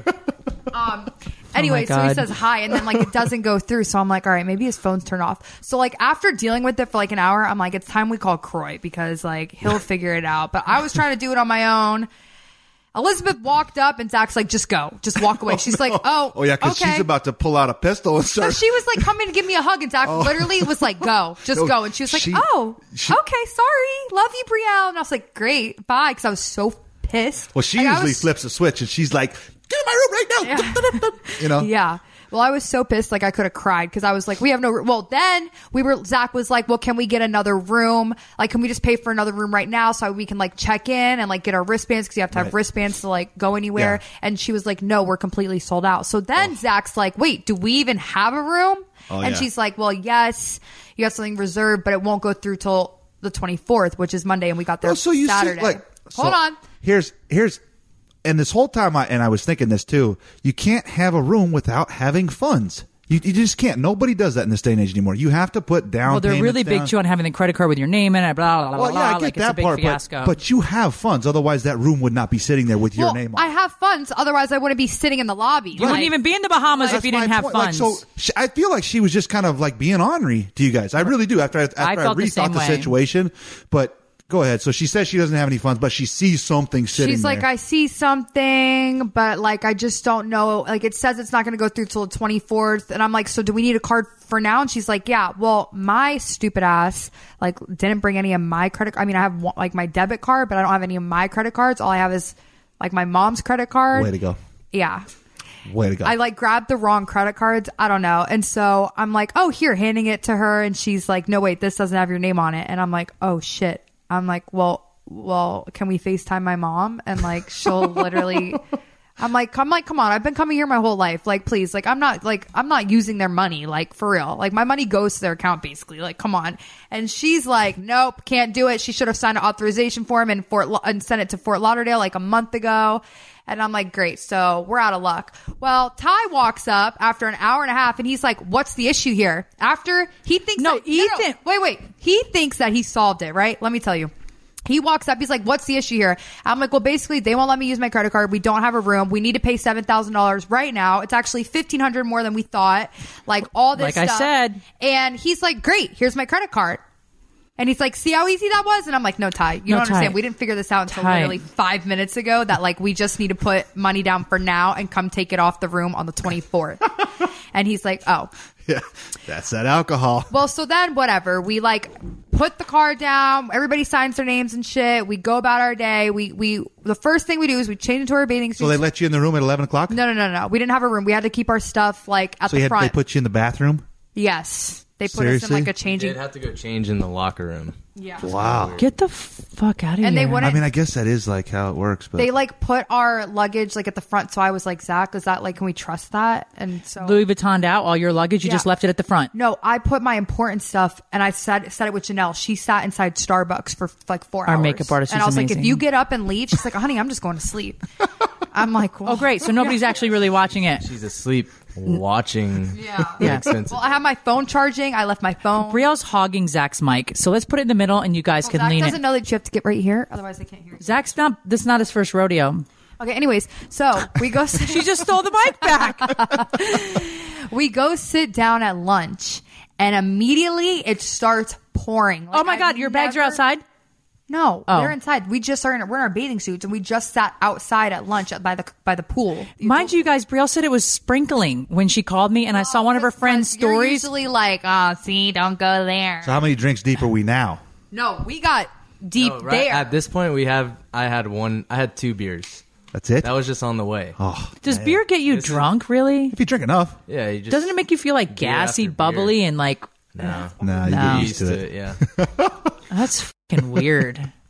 Um. Anyway, so he God. says hi, and then like it doesn't go through. So I'm like, all right, maybe his phone's turned off. So like after dealing with it for like an hour, I'm like, it's time we call Croy because like he'll figure it out. But I was trying to do it on my own. Elizabeth walked up and Zach's like, just go, just walk away. She's like, oh, Oh, yeah, because okay. she's about to pull out a pistol and So start. she was like, come in and give me a hug, and Zach Oh. literally was like, go, just No, go. And she was like, she- oh, she- okay, sorry, love you, Brielle. And I was like, great, bye, because I was so pissed. Well, she Like, I usually was- flips a switch and she's like, get in my room right now. You know? Yeah. Well, I was so pissed, like I could have cried because I was like, we have no. Well, then we were. Zach was like, well, can we get another room? Like, can we just pay for another room right now so we can like check in and like get our wristbands because you have to have Right. wristbands to like go anywhere. Yeah. And she was like, no, we're completely sold out. So then Zach's like, wait, do we even have a room? Oh, and yeah. she's like, well, yes, you have something reserved, but it won't go through till the twenty-fourth, which is Monday, and we got there Well, so you Saturday. see, like, Hold so on. Here's here's, and this whole time, I and I was thinking this too. You can't have a room without having funds. You, you just can't. Nobody does that in this day and age anymore. You have to put down. well, they're payments really big down. too on having the credit card with your name in it. Blah blah blah. Well, blah, yeah, I get like that it's a big part, fiasco. but, but you have funds. Otherwise, that room would not be sitting there with your Well, name on I it. have funds. Otherwise, I wouldn't be sitting in the lobby. you wouldn't even be in the Bahamas if you That's didn't my have point. Like, funds. so she, I feel like she was just kind of like being ornery to you guys. I really do. After I, after I, felt the rethought same the, way. situation, but go ahead. So she says she doesn't have any funds, but she sees something sitting She's like, there. I see something, but like, I just don't know. Like, it says it's not going to go through till the twenty-fourth. And I'm like, so do we need a card for now? And she's like, yeah, well, my stupid ass, like, didn't bring any of my credit. I mean, I have one- like my debit card, but I don't have any of my credit cards. All I have is like my mom's credit card. Way to go. Yeah. Way to go. I like grabbed the wrong credit cards. I don't know. And so I'm like, oh, here, handing it to her. And she's like, no, wait, this doesn't have your name on it. And I'm like, oh shit. I'm like, well, well, can we FaceTime my mom? And like, she'll literally, I'm like, I'm like, come on. I've been coming here my whole life. Like, please, like, I'm not like, I'm not using their money. Like, for real. Like, my money goes to their account basically. Like, come on. And she's like, nope, can't do it. She should have signed an authorization form in Fort La- and sent it to Fort Lauderdale like a month ago. And I'm like, great. So we're out of luck. Well, Ty walks up after an hour and a half and he's like, what's the issue here? After he thinks No, that, Ethan- wait, wait. He thinks that he solved it, right? Let me tell you. He walks up. He's like, what's the issue here? I'm like, well, basically, they won't let me use my credit card. We don't have a room. We need to pay seven thousand dollars right now. It's actually fifteen hundred dollars more than we thought. Like, all this Like I stuff. said. And he's like, great. Here's my credit card. And he's like, see how easy that was? And I'm like, no, Ty, you No, don't understand. Ty. We didn't figure this out until Ty. literally five minutes ago that like we just need to put money down for now and come take it off the room on the twenty-fourth. And he's like, oh. yeah, that's that alcohol. Well, so then whatever. We like put the card down. Everybody signs their names and shit. We go about our day. We we the first thing we do is we change into our bathing suits. So they let you in the room at eleven o'clock? no, no, no, no. We didn't have a room. We had to keep our stuff like at So the you had, front. they put you in the bathroom? yes, they put us in Seriously? like a You changing. did have to go change in the locker room. Yeah. Wow. Get the fuck out of here. And they wouldn't. I mean, I guess that is like how it works, but They like put our luggage like at the front. So I was like, Zach, is that like, can we trust that? And so Louis Vuittoned out all your luggage. You Yeah. just left it at the front. no, I put my important stuff and I said said it with Janelle. She sat inside Starbucks for like four Our hours. makeup artist and is I was like, amazing. if you get up and leave, she's like, honey, I'm just going to sleep. I'm like, well, Oh, great. So nobody's actually really watching it. She's asleep watching. Yeah. the Yeah. expensive. Well, I have my phone charging. I left my phone. Brielle's hogging Zach's mic. So let's put it in the middle and you guys Well, can Zach lean doesn't it. know that you have to get right here, otherwise they can't hear you. Zach's not, this is not his first rodeo. Okay, anyways, so we go. She just stole the mic back. we go sit down at lunch, and immediately it starts pouring. Like, Oh my God, I've your bags are never- outside? No, Oh. they're inside. We just are in, we're in our bathing suits, and we just sat outside at lunch by the by the pool. Mind you guys, Brielle said it was sprinkling when she called me and I saw one of her friends' You're stories. usually like, oh, see, don't go there. so how many drinks deep are we now? No, we got deep No, right there. at this point, we have. I had one. I had two beers. That's it? That was just on the way. oh, Does beer get you This is- drunk, really? if you drink enough. Yeah, you just Doesn't it make you feel like Beer gassy, after beer. bubbly, and like, No, Nah, you No. get used used to to it. it. Yeah. that's fucking weird.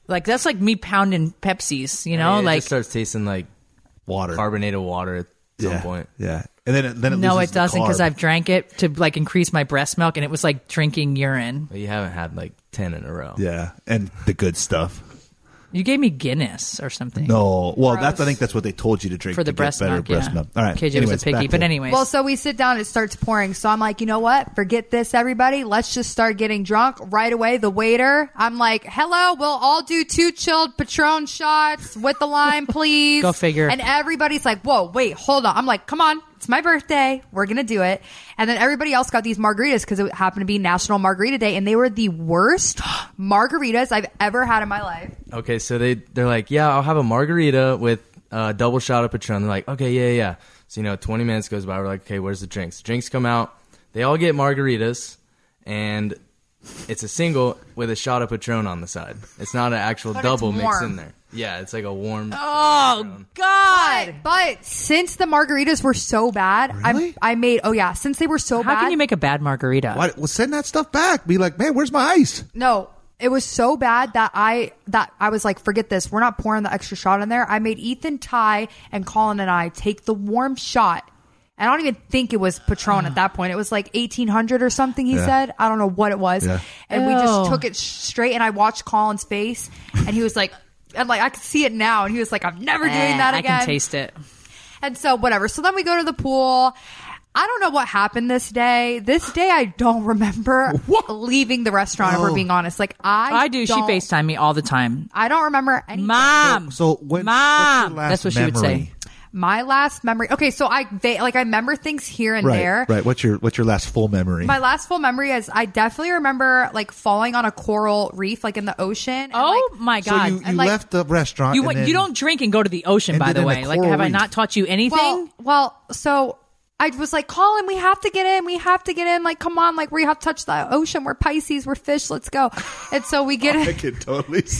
Like that's like me pounding Pepsis, you know? I mean, it like just starts tasting like Water. carbonated water at some yeah. point. Yeah. And then it, then it no, loses it doesn't the because carb. I've drank it to like increase my breast milk, and it was like drinking urine. But you haven't had like ten in a row. Yeah. And the good stuff. You gave me Guinness or something. No. Well, Gross. that's I think that's what they told you to drink For the to breast get better milk, breast yeah. milk. All right. K J Anyways, was a piggy, back but to- anyways. Well, so we sit down, it starts pouring. So I'm like, you know what? Forget this, everybody. Let's just start getting drunk right away. The waiter, I'm like, hello, we'll all do two chilled Patron shots with the lime, please. Go figure. And everybody's like, whoa, wait, hold on. I'm like, come on. It's my birthday. We're going to do it. And then everybody else got these margaritas because it happened to be National Margarita Day. And they were the worst margaritas I've ever had in my life. Okay, so they they're like, yeah, I'll have a margarita with a double shot of Patron. They're like, okay, yeah, yeah. So you know, twenty minutes goes by. We're like, okay, where's the drinks? Drinks come out. They all get margaritas, and it's a single with a shot of Patron on the side. It's not an actual But double it's mixed warm. in there. Yeah, it's like a warm. oh God! But, but since the margaritas were so bad, Really? I, I made, oh yeah, since they were so How bad. can you make a bad margarita? Why, well, send that stuff back. Be like, man, where's my ice? No, it was so bad that I that I was like, forget this. We're not pouring the extra shot in there. I made Ethan, Ty, and Colin and I take the warm shot. And I don't even think it was Patron at that point. It was like eighteen hundred or something, he Yeah. said. I don't know what it was. Yeah. And we just Ew. took it straight, and I watched Colin's face, and he was like, and like I could see it now, and he was like, I'm never doing Eh, that I again. can taste it. And so whatever. So then we go to the pool. I don't know what happened this day. This day I don't remember leaving the restaurant, if we're being honest. Like I I do. She don't- FaceTime me all the time. I don't remember anything. Mom. So when, Mom. what's your last That's what she would memory? say. My last memory. Okay, so I va- like I remember things here and Right, there. right. What's your what's your last full memory? My last full memory is I definitely remember like falling on a coral reef, like in the ocean. And, Oh like, my so God! you, you And, like, left the restaurant. You and went- then- you don't drink and go to the ocean, and by then the in a way. Like, coral have I reef. not taught you anything? Well, well, so I was like, Colin, we have to get in. We have to get in. Like, come on. Like, we have to touch the ocean. We're Pisces. We're fish. Let's go. And so we get I in. can totally see.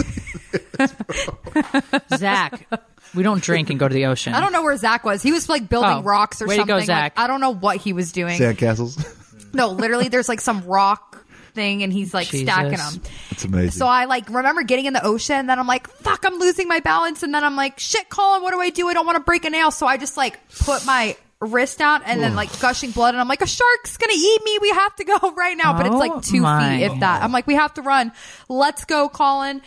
Zach, we don't drink and go to the ocean. I don't know where Zach was. He was like building Oh, rocks or way to something. go, Like, Zach. I don't know what he was doing. Sandcastles. No, literally, there's like some rock thing, and he's like Jesus. stacking them. It's amazing. So I like remember getting in the ocean, and then I'm like, fuck, I'm losing my balance. And then I'm like, shit, Colin, what do I do? I don't want to break a nail. So I just like put my wrist out and then like gushing blood. And I'm like, a shark's going to eat me. We have to go right now. But it's Oh, like two my. feet, if that. I'm like, we have to run. Let's go, Colin.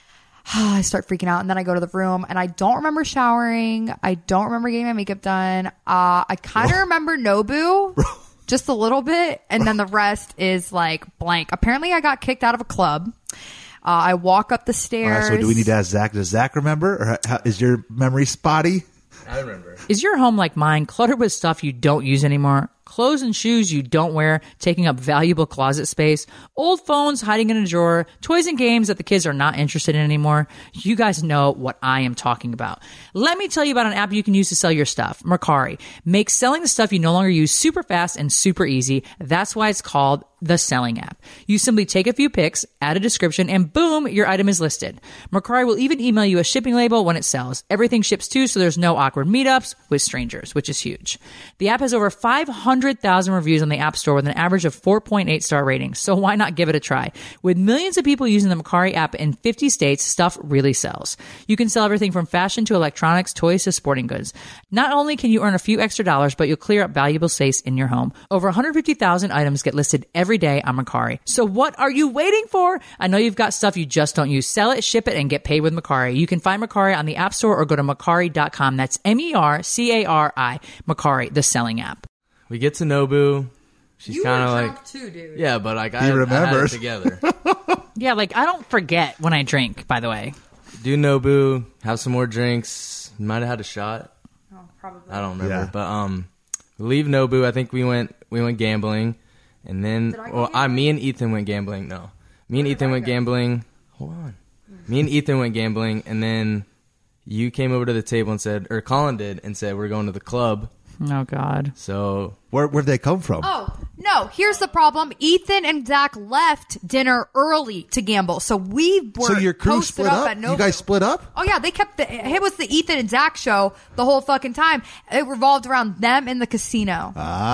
I start freaking out, and then I go to the room, and I don't remember showering. I don't remember getting my makeup done. Uh, I kind of remember Nobu. Just a little bit, and then the rest is like blank. Apparently, I got kicked out of a club. Uh, I walk up the All stairs. right, so do we need to ask Zach? Does Zach remember, or how, is your memory spotty? I remember. Is your home like mine, cluttered with stuff you don't use anymore? Clothes and shoes you don't wear, taking up valuable closet space, old phones hiding in a drawer, toys and games that the kids are not interested in anymore? You guys know what I am talking about. Let me tell you about an app you can use to sell your stuff. Mercari makes selling the stuff you no longer use super fast and super easy. That's why it's called the Selling app. You simply take a few pics, add a description, and boom, your item is listed. Mercari will even email you a shipping label when it sells. Everything ships too, so there's no awkward meetups with strangers, which is huge. The app has over five hundred thousand reviews on the App Store with an average of four point eight star ratings, so why not give it a try? With millions of people using the Mercari app in fifty states, stuff really sells. You can sell everything from fashion to electronics, toys to sporting goods. Not only can you earn a few extra dollars, but you'll clear up valuable space in your home. Over one hundred fifty thousand items get listed every day on Mercari. So what are you waiting for? I know you've got stuff you just don't use. Sell it, ship it, and get paid with Mercari. You can find Mercari on the App Store or go to Mercari dot com. That's M E R C A R I. Mercari, the selling app. We get to Nobu. She's kind of like, too, dude. yeah, but like I, He had, I had it remembers. together. Yeah, like I don't forget when I drink, by the way. Do Nobu, have some more drinks. Might have had a shot. Oh, probably. I don't remember, Yeah. but um, we leave Nobu. I think we went we went gambling, and then I go well, I me and Ethan went gambling. No, me and Ethan went gambling. Hold on, me and Ethan went gambling, and then you came over to the table and said, or Colin did, and said we're going to the club. Oh, God. So Where where'd they come from? Oh, no. Here's the problem. Ethan and Zach left dinner early to gamble. So we were so your crew posted split up, up. at Nobu. You guys split up? Oh, yeah. They kept the, it was the Ethan and Zach show the whole fucking time. It revolved around them in the casino.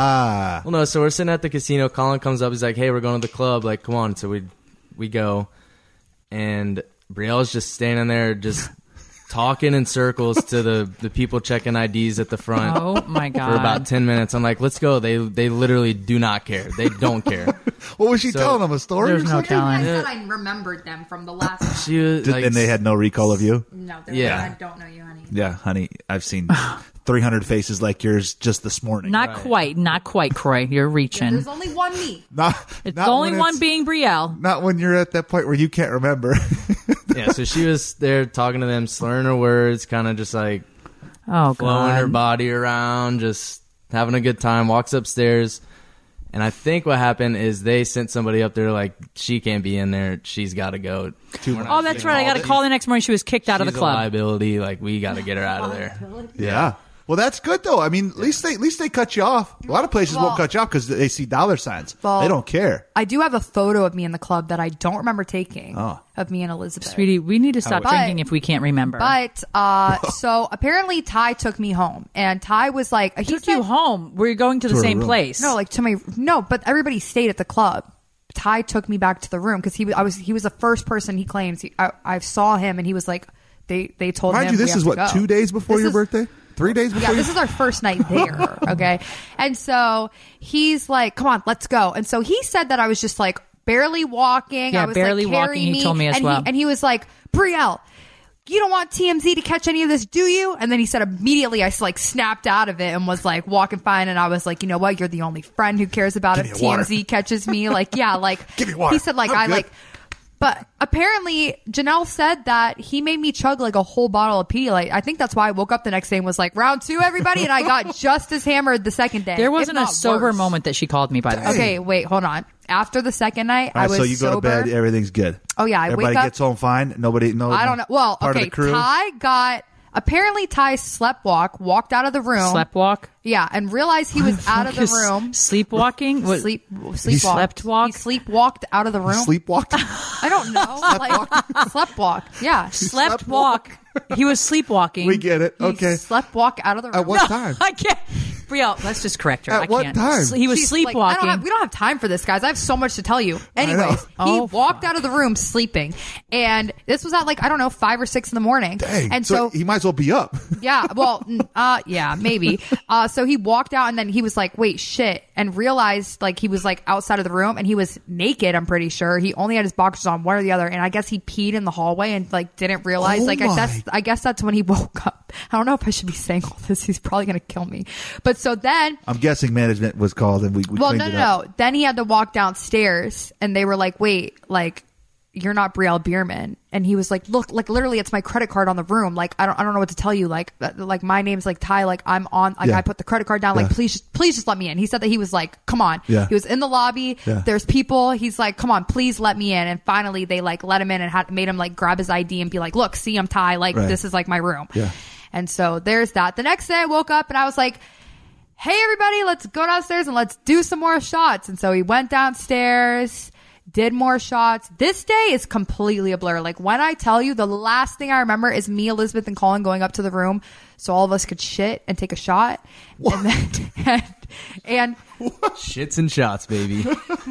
Ah, well, no. So we're sitting at the casino. Colin comes up. He's like, "Hey, we're going to the club. Like, come on." So we we go, and Brielle's just standing there, just talking in circles to the, the people checking I Ds at the front. Oh my god! For about ten minutes, I'm like, "Let's go." They they literally do not care. They don't care. What was she So, telling them? A story? there's or no something? telling. I said I remembered them from the last. She was Did- like, and they had no recall of you? No, they're Yeah. like, I don't know you, honey. Yeah, honey, I've seen three hundred faces like yours just this morning. Not quite, not quite, Croy. You're reaching. There's only one me. Not, It's not the only when one it's- being Brielle. Not when you're at that point where you can't remember. yeah. So she was there talking to them, slurring her words, kind of just like Oh flowing her god! body around, just having a good time. Walks upstairs, and I think what happened is they sent somebody up there like, she can't be in there. She's got to go. We're not Oh, that's getting right. I got a called. call the next morning. She was kicked out of She's the a club. liability. Like, we got to get her out of there. Yeah. Well, that's good though. I mean, at least they at least they cut you off. A lot of places Well- won't cut you off because they see dollar signs. Well- they don't care. I do have a photo of me in the club that I don't remember taking Oh. of me and Elizabeth. Sweetie, we need to stop But- drinking if we can't remember. But uh, so apparently Ty took me home, and Ty was like, he took said, you home. We're going to the To her same room. place. No, like to my no, but everybody stayed at the club. Ty took me back to the room because he I was he was the first person he claims he, I, I saw him and he was like they they told Mind him you, we this have is to what go. two days before This your is- birthday? Three days before. Yeah, you- this is our first night there. Okay, and so he's like, "Come on, let's go." And so he said that I was just like barely walking. Yeah, I was barely like, carry walking, he me. told me as and well. He, and he was like, "Brielle, you don't want T M Z to catch any of this, do you?" And then he said immediately I like snapped out of it and was like walking fine. And I was like, you know what? You're the only friend who cares about Give if me a T M Z water. catches me. Like, yeah, like Give me water. he said, like I'm I good. like. But apparently, Janelle said that he made me chug like a whole bottle of Pedialyte. I think that's why I woke up the next day and was like, round two, everybody. And I got just as hammered the second day. there if wasn't a not sober worse. moment that she called me, by the way. Okay, wait, hold on. After the second night, All I right, was so you go sober. to bed, everything's good. Oh, yeah, I wake everybody up- gets home fine. Nobody, no. I don't know. Well, part okay, of the crew. Ty got. Apparently, Ty slept walk, walked out of the room. Slept walk. Yeah, and realized he was out of the Focus. room. Sleepwalking. What- Sleep, He sleep slept walk? He sleepwalked out of the room. Sleepwalked. I don't know. like slept walk. Yeah. Slept walk. He was sleepwalking. We get it. He Okay. slept walk out of the room. At what time? I can't. Brielle, let's just correct her. At I what can't. time? He was She's like, I sleepwalking. don't have, we don't have time for this, guys. I have so much to tell you. Anyways, he Oh, walked fuck. out of the room sleeping, and this was at like I don't know five or six in the morning. Dang. And so, so, he might as well be up. yeah, well, n- uh, yeah, maybe. Uh, so he walked out, and then he was like, "Wait, shit," and realized like he was like outside of the room, and he was naked. I'm pretty sure he only had his boxers on, one or the other, and I guess he peed in the hallway and like didn't realize. Oh like I my. guess I guess that's when he woke up. I don't know if I should be saying all this. He's probably gonna kill me. But so then. I'm guessing management was called and we, we Well, cleaned no, it no, up. no. Then he had to walk downstairs, and they were like, "Wait, like, you're not Brielle Bierman." And he was like, "Look, like, literally, it's my credit card on the room. Like, I don't, I don't know what to tell you. Like, uh, like my name's like Ty. Like, I'm on. Like, Yeah. I put the credit card down. Like, Yeah. please, just, please, just let me in." He said that he was like, "Come on." Yeah. He was in the lobby. Yeah. There's people. He's like, "Come on, please let me in." And finally, they like let him in and had made him like grab his I D and be like, "Look, see, I'm Ty. Like, Right. this is like my room." Yeah. And so there's that. The next day, I woke up and I was like, "Hey everybody, let's go downstairs and let's do some more shots." And so we went downstairs, did more shots. This day is completely a blur. Like when I tell you, the last thing I remember is me, Elizabeth, and Colin going up to the room so all of us could shit and take a shot. What? And then, and, and Shits and shots, baby.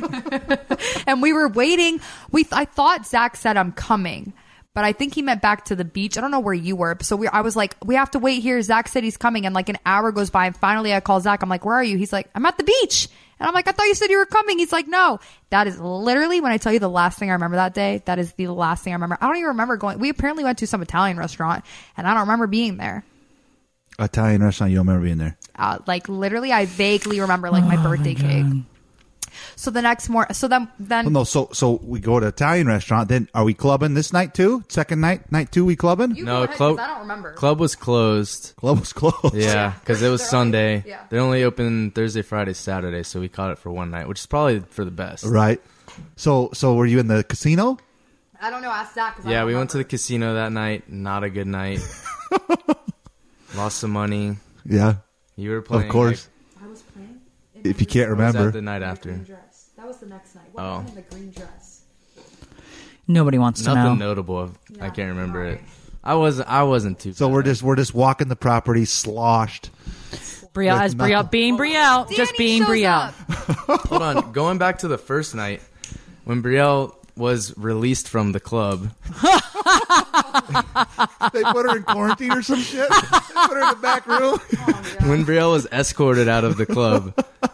and we were waiting. We I thought Zach said I'm coming, but I think he meant back to the beach. I don't know where you were. So we, I was like, we have to wait here. Zach said he's coming, and like an hour goes by, and finally I call Zach. I'm like, where are you? He's like, I'm at the beach. And I'm like, I thought you said you were coming. He's like, no. That is literally when I tell you the last thing I remember that day. That is the last thing I remember. I don't even remember going. We apparently went to some Italian restaurant, and I don't remember being there. Italian restaurant, you don't remember being there. Uh, like literally, I vaguely remember like my birthday cake. So the next morning, so then then Well, no, so so we go to Italian restaurant. Then are we clubbing this night too? Second night, night two, we clubbing? You No, go ahead, club. 'cause I don't remember. Club was closed. Club was closed. Yeah, because it was They're only- Sunday. yeah. They only open Thursday, Friday, Saturday, so we caught it for one night, which is probably for the best. Right. So so were you in the casino? I don't know. Ask Zach. 'cause I Yeah, don't we went to the remember. casino that night. Not a good night. Lost some money. Yeah. You were playing. Of course. I was playing. If you can't Like, was remember. that the night after? Dress. That was the next night. What Oh. happened in the green dress? Nobody wants to Nothing know. notable. I can't remember it. I wasn't. I wasn't too. So bad. we're just we're just walking the property sloshed. Brielle, as nothing. Brielle, being Brielle, just Danny being shows Brielle. up. Hold on. Going back to the first night when Brielle was released from the club. They put her in quarantine or some shit. They put her in the back room. When Brielle was escorted out of the club,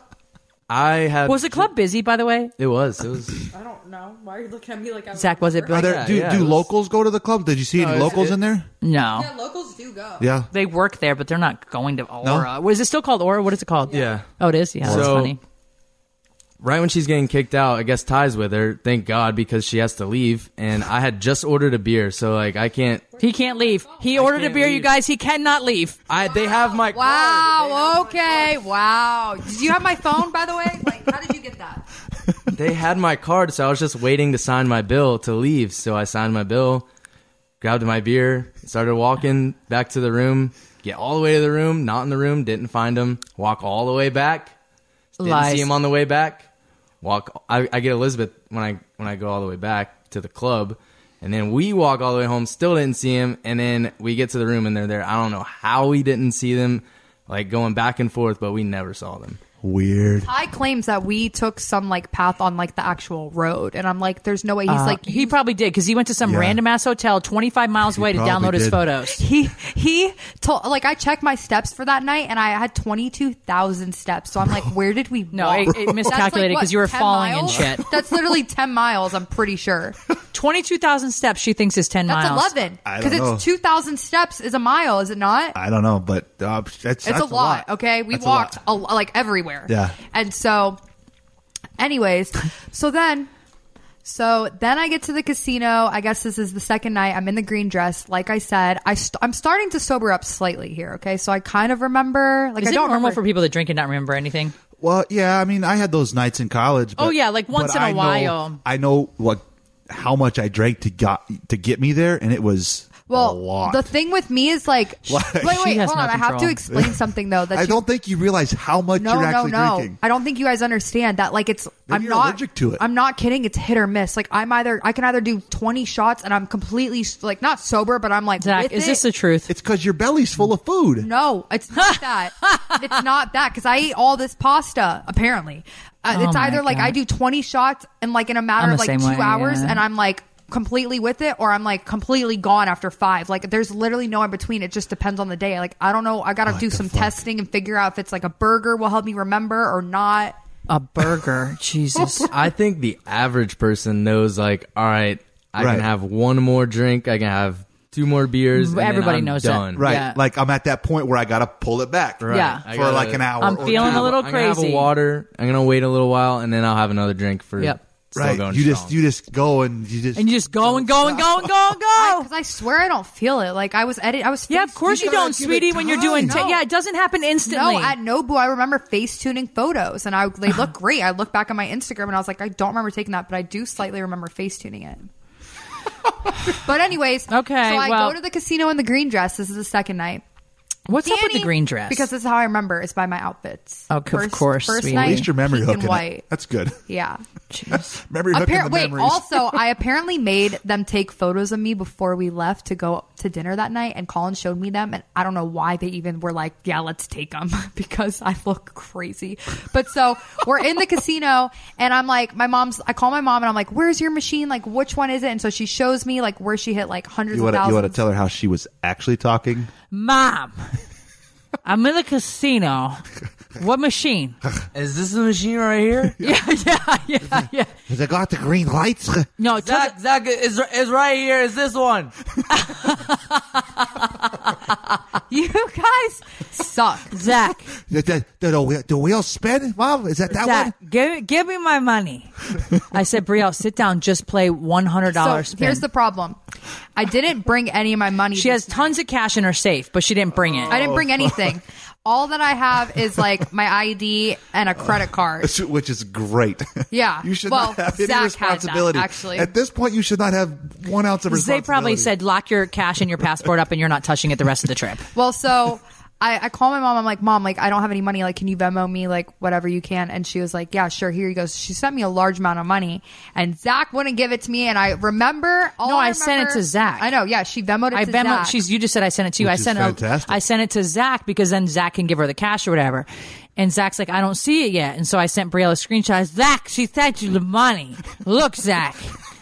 I had. Was the club busy, by the way? It was. It was. I don't know. Why are you looking at me like I'm Zach, was it Are busy? there, Yeah, do yeah, do it was- locals go to the club? Did you see No, any it's- locals it- in there? No. Yeah, locals do go. Yeah. They work there, but they're not going to Aura. Was it still called Aura? What is it called? Yeah. Oh, it is? Yeah, that's So- funny. Right when she's getting kicked out, I guess Ty's with her. Thank God, because she has to leave. And I had just ordered a beer, so like I can't. He can't leave. He ordered a can't beer, you leave. guys. He cannot leave. I they have my card. Wow. Okay. Wow. Did you have my phone, by the way? Like, how did you get that? They had my card, so I was just waiting to sign my bill to leave. So I signed my bill, grabbed my beer, started walking back to the room. Get all the way to the room, not in the room, didn't find him. Walk all the way back, didn't Lies. see him on the way back. Walk. I, I get Elizabeth when I when I go all the way back to the club, and then we walk all the way home. Still didn't see him, and then we get to the room and they're there. I don't know how we didn't see them, like going back and forth, but we never saw them. Weird. Ty claims that we took some like path on like the actual road, and I'm like, there's no way. He's Uh, like, he you- probably did because he went to some Yeah. random ass hotel twenty-five miles away to probably download his did. photos. He he told like I checked my steps for that night and I had twenty-two thousand steps. So I'm like, where did we No, walk? it- it That's like, miscalculated what, 'cause you were ten falling and miles? shit. That's literally ten miles. I'm pretty sure. twenty-two thousand steps she thinks is ten That's miles. eleven I because don't know. it's two thousand steps is a mile, is it not? I don't know, but uh, that's, It's that's a lot, okay? We That's a walked lot. a like everywhere. Yeah. And so, anyways, so then, so then I get to the casino. I guess this is the second night. I'm in the green dress. Like I said, I st- I'm starting to sober up slightly here, okay? So I kind of remember, like Is I it don't normal remember. for people that drink and not remember anything? Well, yeah, I mean, I had those nights in college. But, Oh, yeah, like once but in a I know- while. I know what how much I drank to got to get me there, and it was Well, a lot. the thing with me is like, Like- wait, wait, She has hold no on. I have control. to explain something though. That I you- don't think you realize how much No, you're no, actually no. drinking. I don't think you guys understand that. Like, it's Maybe I'm you're not allergic to it. I'm not kidding. It's hit or miss. Like, I'm either I can either do twenty shots and I'm completely like not sober, but I'm like, Zach, with is it. this the truth? It's because your belly's full of food. No, it's not that. It's not that because I ate all this pasta. Apparently, uh, Oh it's my either like I God. do twenty shots and like in a matter I'm of the like two same way, hours, yeah. and I'm like completely with it, or I'm like completely gone after five. Like there's literally no in between. It just depends on the day. Like I don't know. I got to What do the some fuck? testing and figure out if it's like a burger will help me remember or not. A burger. Jesus. I think the average person knows, like, all right, I Right. can have one more drink, I can have two more beers, and then Everybody I'm knows that. done. Right. Yeah. Like I'm at that point where I got to pull it back. Right. Yeah. I For gotta- like an hour. I'm or feeling two. a little I'm gonna have crazy. a water. I'm gonna wait a little while, and then I'll have another drink for. Yep. Still Right. going You just strong. you just go and you just And you just go and go and go and go and go. Because I swear I don't feel it. Like I was edit. I was Yeah, of face- course you, gotta don't, give it sweetie, when you're doing. time. T- yeah, it doesn't happen instantly. No, at Nobu, I remember face tuning photos, and I they look great. I look back on my Instagram, and I was like, I don't remember taking that, but I do slightly remember face tuning it. But anyways, Okay, So I well- go to the casino in the green dress. This is the second night. What's up with the Danny- green dress? Because this is how I remember. It's by my outfits. Oh, of First- course, First sweetie. night, at least your memory pink hook and in it. white. That's good. Yeah. Jeez. Memory hook Appar- in the wait, memories. also, I apparently made them take photos of me before we left to go to dinner that night, and Colin showed me them, and I don't know why they even were like, yeah, let's take them, because I look crazy. But so, we're in the casino, and I'm like, my mom's, I call my mom, and I'm like, where's your machine? Like, which one is it? And so she shows me, like, where she hit, like, hundreds you of want to thousands. you want to tell her how she was actually talking? Mom, I'm in the casino. What machine? Is this the machine right here? yeah, yeah, yeah, yeah. Has it got the green lights? No, tell Zach, Zach is is right here. Is this one? You guys suck. Zach, the, the, the, the, wheel- the wheels spin? Mom, is that that Zach, one? give give me my money. I said, Brielle, sit down. Just play one hundred dollars So spin. here's the problem. I didn't bring any of my money. She has this tons of cash in her safe, but she didn't bring it. I didn't bring anything. All that I have is like my I D and a credit card. Which is great. Yeah. You should Well, not have any Zach had that, responsibility. actually. At this point, you should not have one ounce of They responsibility. probably said lock your cash and your passport up, and you're not touching it the rest of the trip. Well, so I, I call my mom. I'm like, Mom, like I don't have any money. Like, can you Venmo me like whatever you can? And she was like, Yeah, sure. Here you go. So she sent me a large amount of money, and Zach wouldn't give it to me. And I remember. All No, I, I sent it remember- to Zach. I know. Yeah, she Venmoed it I to Venmo. Zach. She's. You just said I sent it to you. Which I is sent fantastic. it. I sent it to Zach because then Zach can give her the cash or whatever. And Zach's like, I don't see it yet. And so I sent Brielle a screenshot. Zach, she sent you the money. Look, Zach.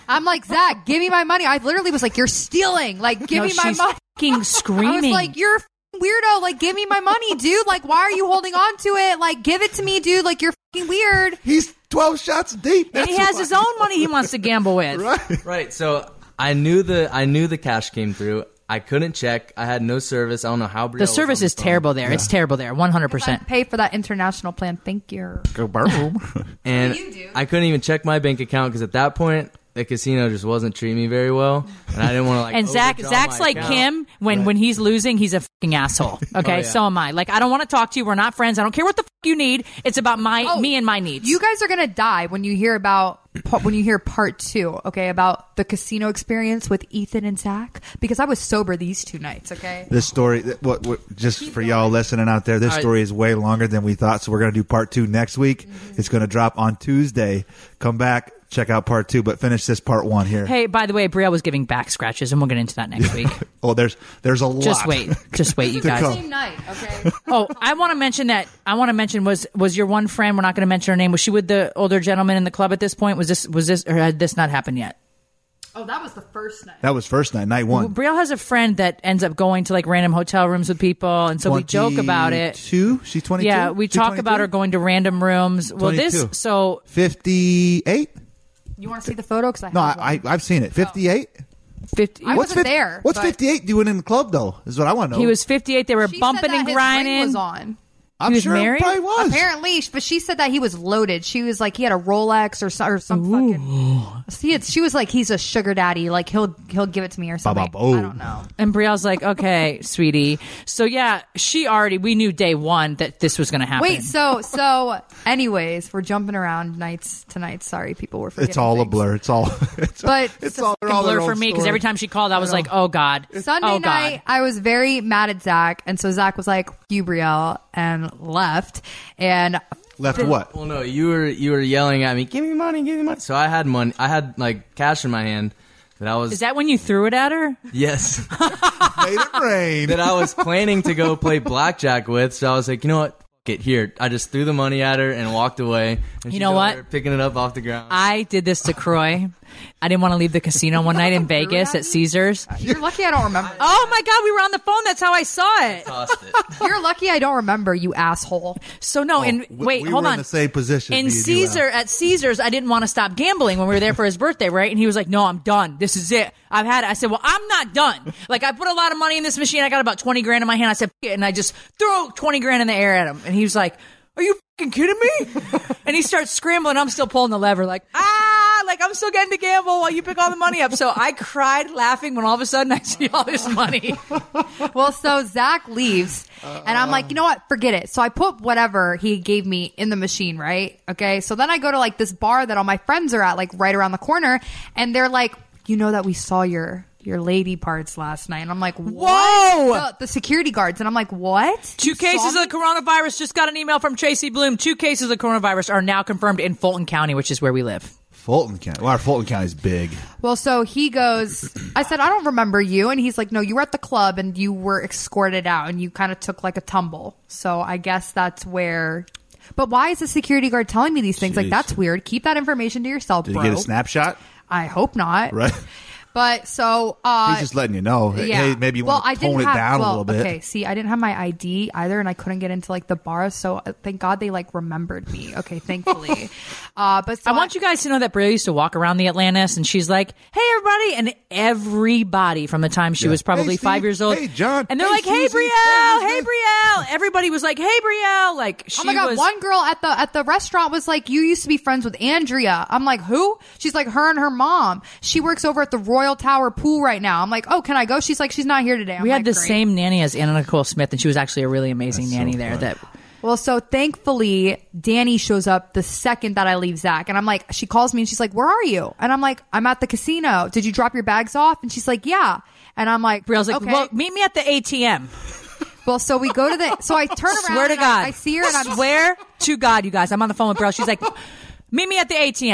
I'm like, Zach, give me my money. I literally was like, you're stealing. Like, give No, me my she's money. fucking screaming. I was like, you're a f***ing weirdo. Like, give me my money, dude. Like, why are you holding on to it? Like, give it to me, dude. Like, you're fucking weird. He's twelve shots deep. and he has his own money he wants to gamble with. Right. Right. So I knew the I knew the cash came through. I couldn't check. I had no service. I don't know how. Brielle The was service on the is phone. terrible there. It's terrible there. one hundred percent. Pay for that international plan. Thank you. Go boom. And You do. I couldn't even check my bank account because at that point the casino just wasn't treating me very well, and I didn't want to like. And Zach, overdraw Zach's my like account. Kim when when he's losing, he's a fucking asshole. Okay, Oh, yeah. so am I. Like, I don't want to talk to you. We're not friends. I don't care what the fuck you need. It's about my Oh, me and my needs. You guys are gonna die when you hear about when you hear part two. Okay, about the casino experience with Ethan and Zach, because I was sober these two nights. Okay. This story, what, what, just for y'all listening out there, this All right. story is way longer than we thought. So we're going to do part two next week. Mm-hmm. It's going to drop on Tuesday. Come back, check out part two, but finish this part one here. Hey, by the way, Brielle was giving back scratches, and we'll get into that next week. Oh, there's there's a lot. Just wait. Just wait, you To guys. come. Same night. Okay. Oh, I want to mention that. I want to mention was was your one friend. We're not going to mention her name. Was she with the older gentleman in the club at this point? Was this was this or had this not happened yet? Oh, that was the first night. That was first night, night one. Brielle has a friend that ends up going to like random hotel rooms with people, and so we joke about it. Two? She's twenty-two? Yeah, we She's talk about her twenty-two? going to random rooms. Well, this twenty-two. so fifty-eight? You want to see the photo? Because I No, have I, one. I, I've seen it. fifty-eight? fifty. I What's wasn't fif- there, What's but- fifty-eight doing in the club, though, is what I want to know. He was fifty-eight. They were She bumping said and that his grinding. ring was on. I'm he was sure married? it probably was. Apparently, but she said that he was loaded. She was like, he had a Rolex or some, or some fucking. She, had, she was like, he's a sugar daddy. Like he'll he'll give it to me or something. Ba-ba-boom. I don't know. And Brielle's like, okay, sweetie. So yeah, she already, we knew day one that this was going to happen. Wait, so so, anyways, we're jumping around nights to nights. Sorry, people were forgetting. It's all a things. blur. It's all. It's, But it's so all, they're all blur their for own me because story. every time she called, I was like, oh God. Sunday oh, God. night, I was very mad at Zach, and so Zach was like, "You, Brielle," and left. And Left what? Well, no, you were you were yelling at me, "Give me money, give me money." So I had money. I had like cash in my hand that I was Is that when you threw it at her? yes Made it rain. that I was planning to go play blackjack with. So I was like, you know what? F- it here. I just threw the money at her and walked away. And You she's know over what? there picking it up off the ground. I did this to Croy. I didn't want to leave the casino one night in Vegas at Caesars. you're lucky I don't remember. Oh my God, we were on the phone. That's how I saw it. Tossed it. You're lucky I don't remember, you asshole. So no, and we- wait, we hold were on. in the same position. In me and you, Caesar, Al. at Caesars, I didn't want to stop gambling when we were there for his birthday, right? And he was like, no, I'm done. This is it. I've had it. I said, well, I'm not done. Like, I put a lot of money in this machine. I got about twenty grand in my hand. I said, F- it. And I just threw twenty grand in the air at him. And he was like, are you fucking kidding me? And he starts scrambling. I'm still pulling the lever like, ah, like I'm still getting to gamble while you pick all the money up. So I cried laughing when all of a sudden I see all this money. Well, so Zach leaves, and I'm like, you know what? Forget it. So I put whatever he gave me in the machine, right? Okay. So then I go to like this bar that all my friends are at, like right around the corner, and they're like, you know that we saw your your lady parts last night, and I'm like, what? Whoa! The, the security guards, and I'm like, what? Two You cases saw of the coronavirus. Just got an email from Tracy Bloom. Two cases of the coronavirus are now confirmed in Fulton County, which is where we live. Fulton County. Well, our Fulton County's big. Well, so he goes, I said, I don't remember you. And he's like, no, you were at the club and you were escorted out and you kind of took like a tumble. So I guess that's where. But why is the security guard telling me these things? Like, Jeez. that's weird. Keep that information to yourself, Did bro. you get a snapshot? I hope not. Right. But so. uh He's just letting you know. Hey, yeah. Hey, maybe you well, want I to didn't tone it have, down well, a little bit. Okay, see, I didn't have my I D either, and I couldn't get into like the bar. So uh, thank God they like remembered me. Okay, thankfully. uh But so I want you guys to know that Brielle used to walk around the Atlantis and she's like, hey, everybody. And everybody from the time she Yeah. was probably Hey, five Steve. years old. Hey, John. And they're Hey, like, hey, Susie. Brielle. Hey, Hey, Susie. Brielle. Everybody was like, hey, Brielle. Like, she Oh my god! was. One girl at the at the restaurant was like, "You used to be friends with Andrea." I'm like, "Who?" She's like, "Her and her mom. She works over at the Royal Tower pool right now." I'm like, "Oh, can I go?" She's like, "She's not here today." I'm we had like, the "Great." same nanny as Anna Nicole Smith, and she was actually a really amazing That's nanny so there. fun. That Well, so thankfully, Danny shows up the second that I leave Zach, and I'm like, she calls me and she's like, "Where are you?" And I'm like, "I'm at the casino. Did you drop your bags off?" And she's like, "Yeah." And I'm like, Brielle's like, okay. well, meet me at the A T M. Well, so we go to the. So I turn around. Swear to and God. I, I see her, and I'm Swear to God, you guys. I'm on the phone with Brielle. She's like, meet me at the A T M.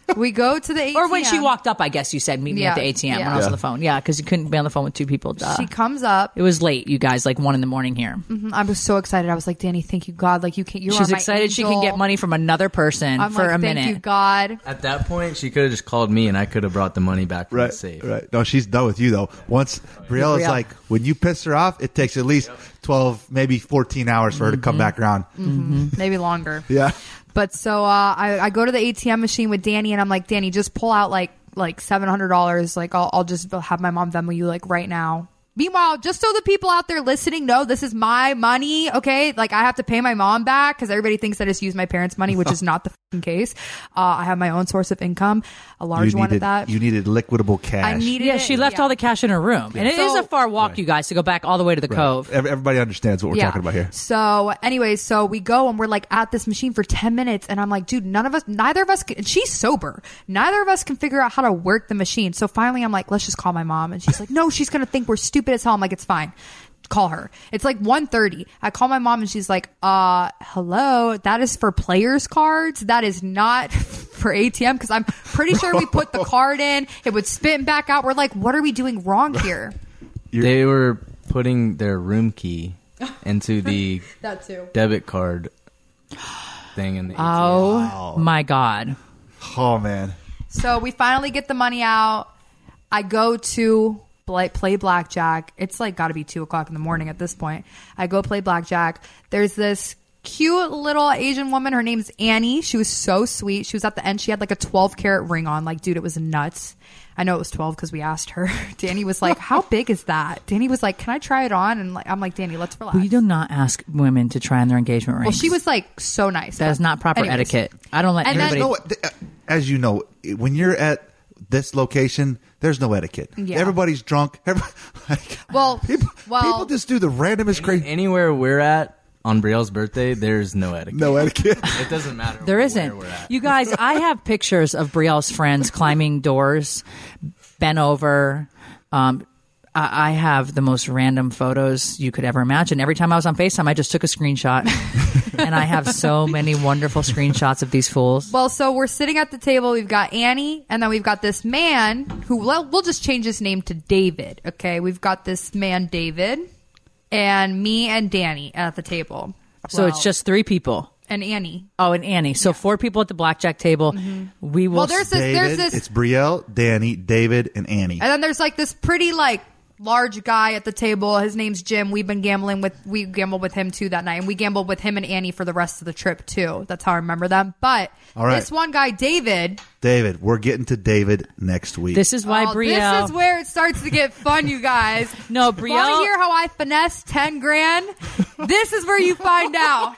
We go to the A T M. Or when she walked up, I guess you said, meet me Yeah, at the A T M yeah. when I was Yeah. on the phone. Yeah, because you couldn't be on the phone with two people. Duh. She comes up. It was late, you guys, like one in the morning here. Mhm, I was so excited. I was like, Danny, thank you, God. Like, you can't, you She's are my excited she can angel. get money from another person I'm for like, a thank minute. you, God. At that point, she could have just called me, and I could have brought the money back from Right, the safe. right. No, she's done with you though. Once Brielle's Brielle. like, when you piss her off, it takes at least twelve, maybe fourteen hours for her to come back around. Maybe longer. Yeah. But so uh, I, I go to the A T M machine with Danny, and I'm like, Danny, just pull out like like seven hundred dollars. Like, I'll, I'll just have my mom Venmo you like right now. Meanwhile, just so the people out there listening know, this is my money, okay? Like, I have to pay my mom back because everybody thinks I just use my parents' money, which is not the fucking case. Uh, I have my own source of income, a large you one needed, at that. You needed liquidable cash. I needed Yeah, it. she left Yeah. all the cash in her room. And it is So- a far walk, you guys, to go back all the way to the Right. cove. Ev- Everybody understands what we're talking about here. So, anyways, so we go and we're like at this machine for ten minutes, and I'm like, dude, none of us, neither of us, can, she's sober. Neither of us can figure out how to work the machine. So finally, I'm like, let's just call my mom, and she's like, no, she's gonna think we're stupid as hell. I'm like, it's fine. Call her. It's like one thirty. I call my mom and she's like, uh, hello, that is for players cards. That is not for A T M because I'm pretty sure we put the card in. It would spit back out. We're like, what are we doing wrong here? They were putting their room key into the That too. debit card thing in the A T M. Oh, my God. Oh man. So we finally get the money out. I go to play, play blackjack. It's like got to be two o'clock in the morning at this point. I go play blackjack. There's this cute little Asian woman. Her name's Annie. She was so sweet. She was at the end. She had like a twelve karat ring on. Like, dude, it was nuts. I know it was twelve because we asked her. Danny was like, how big is that? Danny was like, can I try it on? And like, I'm like, Danny, let's relax. We do not ask women to try on their engagement rings. Well, she was like so nice. That is but not proper anyways. etiquette. I don't let And then- anybody. No, th- uh, as you know, when you're at this location, there's no etiquette. Yeah. Everybody's drunk. Everybody, like, Well, people, well- people just do the randomest crazy. Anywhere we're at on Brielle's birthday, there's no etiquette. No etiquette. It doesn't matter. There where isn't. we're at. You guys, I have pictures of Brielle's friends climbing doors, bent over. Um, I, I have the most random photos you could ever imagine. Every time I was on FaceTime, I just took a screenshot. And I have so many wonderful screenshots of these fools. Well, so we're sitting at the table. We've got Annie, and then we've got this man who we'll, we'll just change his name to David. Okay, we've got this man David, and me and Danny at the table. So Well, it's just three people. and Annie. Oh, and Annie. So four people at the blackjack table. We will. Well, there's this, there's David, this, it's Brielle, Danny, David, and Annie. and then there's like this pretty like large guy at the table. His name's Jim. We've been gambling with we gambled with him too that night, and we gambled with him and Annie for the rest of the trip too. That's how I remember them. But All right. this one guy, David. David, we're getting to David next week. This is why Oh, Brielle. this is where it starts to get fun, you guys. No, Want Brielle- to hear how I finessed ten grand? This is where you find out.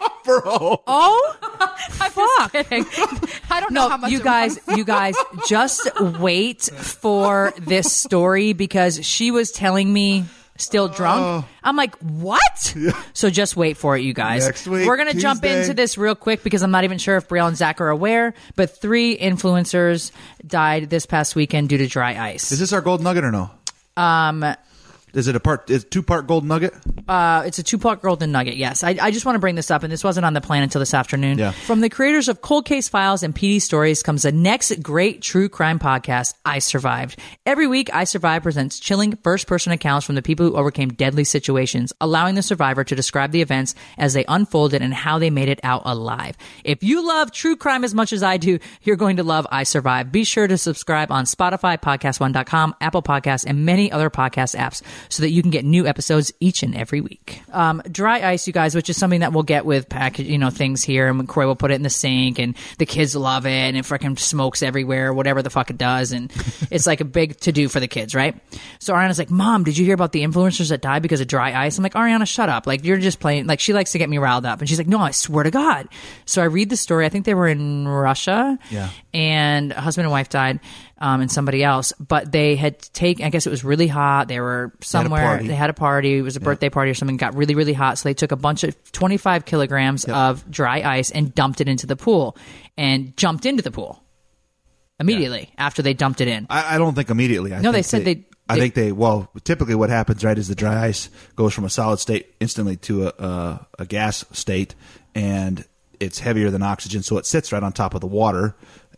Oh, I'm just kidding. I don't know no, how much you it guys, was. you guys, just wait for this story because she was telling me still drunk. I'm like, what? So just wait for it, you guys. Next week, We're gonna jump Tuesday. into this real quick because I'm not even sure if Brielle and Zach are aware, but three influencers died this past weekend due to dry ice. Is this our gold nugget or no? Um, Is it a part? Is two part gold nugget? Uh, it's a two-part golden nugget, yes. I, I just want to bring this up, and this wasn't on the plan until this afternoon. Yeah. From the creators of Cold Case Files and P D Stories comes the next great true crime podcast, I Survived. Every week, I Survived presents chilling first-person accounts from the people who overcame deadly situations, allowing the survivor to describe the events as they unfolded and how they made it out alive. If you love true crime as much as I do, you're going to love I Survived. Be sure to subscribe on Spotify, podcast one dot com, Apple Podcasts, and many other podcast apps so that you can get new episodes each and every week. Um, dry ice, you guys, which is something that we'll get with package, you know, things here, and Corey will put it in the sink, and the kids love it, and it freaking smokes everywhere, whatever the fuck it does, and it's like a big to do for the kids, right? So Ariana's like, Mom, did you hear about the influencers that died because of dry ice? I'm like, Ariana, shut up! Like, you're just playing. Like, she likes to get me riled up, and she's like, No, I swear to God. So I read the story. I think they were in Russia, Yeah, and a husband and wife died. Um, and somebody else, but they had taken, I guess it was really hot. They were somewhere, party. they had a party. It was a birthday party or something, got really, really hot. So they took a bunch of twenty-five kilograms of dry ice and dumped it into the pool and jumped into the pool immediately after they dumped it in. I, I don't think immediately. I No, they think said they- I they- think they. Well, typically what happens, right, is the dry ice goes from a solid state instantly to a, a, a gas state, and it's heavier than oxygen, so it sits right on top of the water.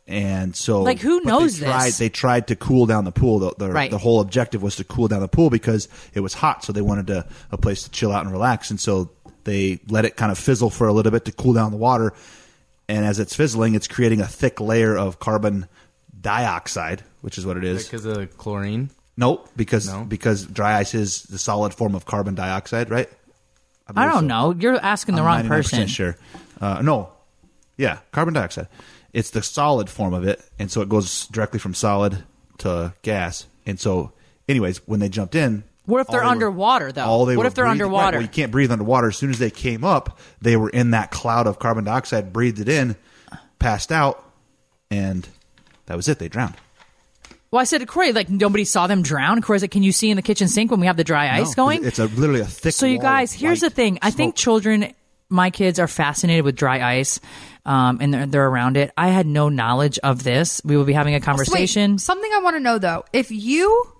And so, Like, who but knows they tried, this? They tried to cool down the pool. The, the, Right. the whole objective was to cool down the pool because it was hot. So they wanted to, a place to chill out and relax. And so they let it kind of fizzle for a little bit to cool down the water. And as it's fizzling, it's creating a thick layer of carbon dioxide, which is what it is. Because of chlorine. Nope, because No? because dry ice is the solid form of carbon dioxide, right? I believe don't so. know. You're asking the I'm wrong ninety-nine percent person. Sure. Uh, no. Yeah, carbon dioxide. It's the solid form of it, and so it goes directly from solid to gas. And so, anyways, when they jumped in, What if they're all they were- underwater, though? all they What were if they're breathing- underwater? Right, well, you can't breathe underwater. As soon as they came up, they were in that cloud of carbon dioxide, breathed it in, passed out, and that was it. They drowned. Well, I said to Corey, like, nobody saw them drown. Corey's like, can you see in the kitchen sink when we have the dry ice No, going? It's a literally a thick. So, you wall guys, of here's the white thing. I think smoke. children, my kids are fascinated with dry ice, um, and they're, they're around it. I had no knowledge of this. We will be having a conversation. Wait, something I want to know though. If you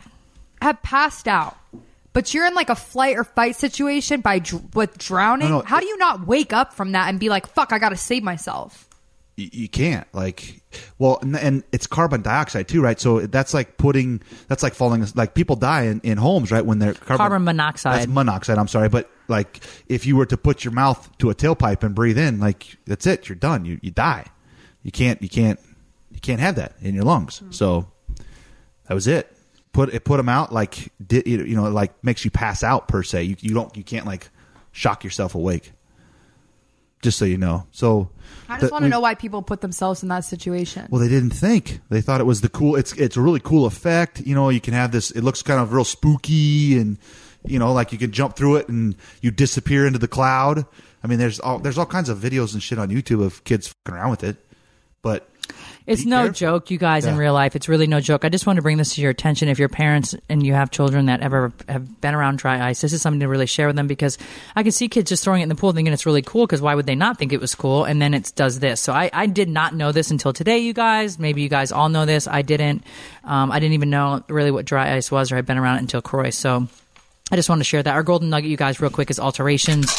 have passed out, but you're in like a flight or fight situation by dr- with drowning, No, no, how do you not wake up from that and be like, "Fuck, I got to save myself"? You, you can't like, well, and, and it's carbon dioxide too, right? So that's like putting, that's like falling, like people die in, in homes, right? When they're carbon, Carbon monoxide. That's monoxide. I'm sorry, but like if you were to put your mouth to a tailpipe and breathe in, like that's it. You're done. You you die. You can't. You can't. You can't have that in your lungs. So that was it. Put it. Put them out. Like did you know? Like makes you pass out per se. You you don't. You can't like shock yourself awake. Just so you know. So I just the- want to we- know why people put themselves in that situation. Well, they didn't think. They thought it was the cool. It's it's a really cool effect. You know, you can have this. It looks kind of real spooky, and you know, like you can jump through it and you disappear into the cloud. I mean, there's all there's all kinds of videos and shit on YouTube of kids fucking around with it. But It's be no careful. joke, you guys, in Yeah. real life. It's really no joke. I just want to bring this to your attention. If you're parents and you have children that ever have been around dry ice, this is something to really share with them, because I can see kids just throwing it in the pool thinking it's really cool, because why would they not think it was cool? And then it does this. So I, I did not know this until today, you guys. Maybe you guys all know this. I didn't. Um, I didn't even know really what dry ice was, or I'd been around it until Croy. So I just wanted to share that. Our golden nugget, you guys, real quick, is alterations.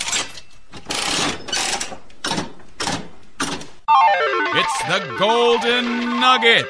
It's the Golden Nugget.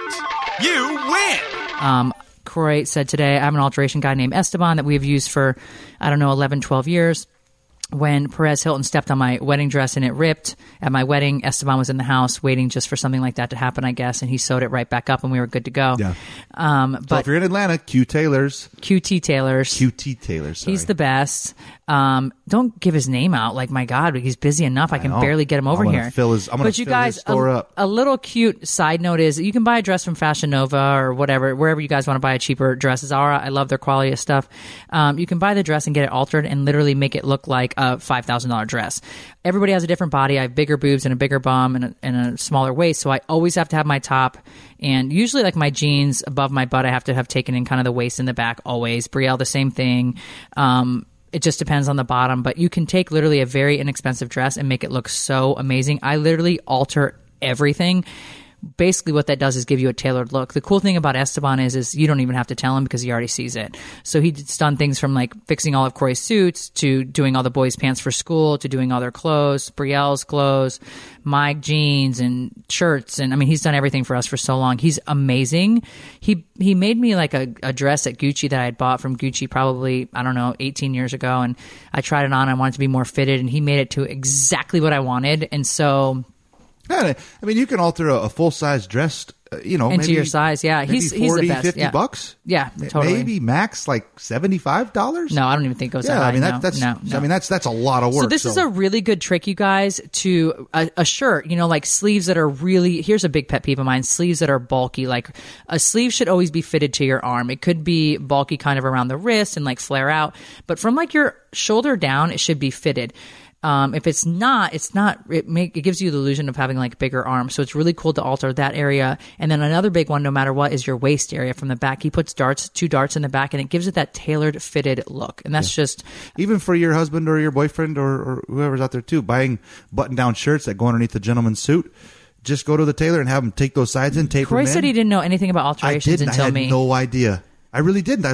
You win. Um, Croy said today, I have an alteration guy named Esteban that we have used for, I don't know, eleven, twelve years. When Perez Hilton stepped on my wedding dress and it ripped at my wedding, Esteban was in the house waiting just for something like that to happen, I guess, and he sewed it right back up and we were good to go. Yeah. Um, so but if you're in Atlanta, Q Taylor's, Q T Taylor's. Q T Taylor's. Sorry. He's the best. Um, don't give his name out. Like, my God, he's busy enough. I can know. barely get him over I'm gonna here. fill his- I'm gonna but you fill guys, his store a, up. a little cute side note is you can buy a dress from Fashion Nova or whatever, wherever you guys want to buy a cheaper dress. Zara, I love their quality of stuff. Um, you can buy the dress and get it altered and literally make it look like a five thousand dollars dress. Everybody has a different body. I have bigger boobs and a bigger bum and a, and a smaller waist, so I always have to have my top and usually like my jeans above my butt. I have to have taken in kind of the waist in the back always. Brielle, the same thing. Um, it just depends on the bottom, but you can take literally a very inexpensive dress and make it look so amazing. I literally alter everything. Basically what that does is give you a tailored look. The cool thing about Esteban is is you don't even have to tell him because he already sees it. So he's done things from like fixing all of Corey's suits to doing all the boys' pants for school to doing all their clothes, Brielle's clothes, my jeans and shirts. And I mean, he's done everything for us for so long. He's amazing. He he made me like a, a dress at Gucci that I had bought from Gucci probably, I don't know, eighteen years ago. And I tried it on. I wanted it to be more fitted and he made it to exactly what I wanted. And so... Yeah, I mean, you can alter a, a full size dress, uh, you know, Into maybe, your size, yeah. maybe He's- he's the forty, best, fifty yeah. bucks. Yeah, M- totally. Maybe max like seventy-five dollars. No, I don't even think it goes Yeah, that high. I mean, that, no, that's, no, no. I mean, that's, that's a lot of work. So this is a really good trick, you guys, to a, a shirt, you know, like sleeves that are really, here's a big pet peeve of mine, sleeves that are bulky. Like a sleeve should always be fitted to your arm. It could be bulky kind of around the wrist and like flare out, but from like your shoulder down, it should be fitted. Um, if it's not, it's not, it make, it gives you the illusion of having like bigger arms. So it's really cool to alter that area. And then another big one, no matter what, is your waist area from the back. He puts darts, two darts in the back, and it gives it that tailored fitted look. And that's just, even for your husband or your boyfriend or, or whoever's out there too, buying button down shirts that go underneath the gentleman's suit. Just go to the tailor and have him take those sides in, tape Corey them in. said he didn't know anything about I alterations didn't. until I had me. no idea. I really didn't. I was like,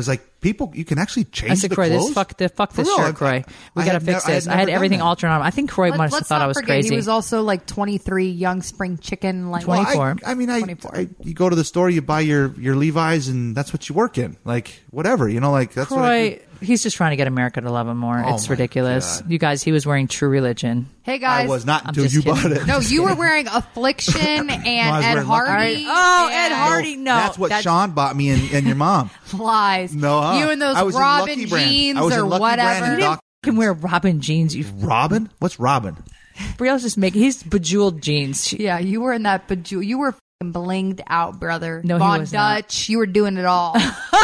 people, you can actually change I said, the Croy, clothes. this fuck, the, fuck this For real, shirt, Croy. We I got to had fix nev- I had this. I had never done everything that. altered on. I think Croy Let, must have let's thought not I was forget, crazy. he was also like twenty-three, young spring chicken. Like Well, twenty-four. I, I mean, I, twenty-four. I, you go to the store, you buy your, your Levi's, and that's what you work in. Like, whatever, you know, like, that's what I do. Croy, he's just trying to get America to love him more. Oh it's my ridiculous. God. You guys, he was wearing True Religion. Hey guys, I was not I'm until just you kidding. bought it. No, you were wearing Affliction and I was Ed wearing Lucky Hardy. Man. Oh, Ed and Hardy. No, That's what that's- Sean bought me and, and your mom. Lies. No, huh? You and those I was in Robin Lucky Brand. jeans I was in or Lucky Brand whatever. and You Doc- can wear Robin jeans. You Robin? What's Robin? Brielle's just making. He's bejeweled jeans. She- Yeah, you were in that bejewel. You were f***ing blinged out, brother. No, he Von was not. Dutch. You were doing it all.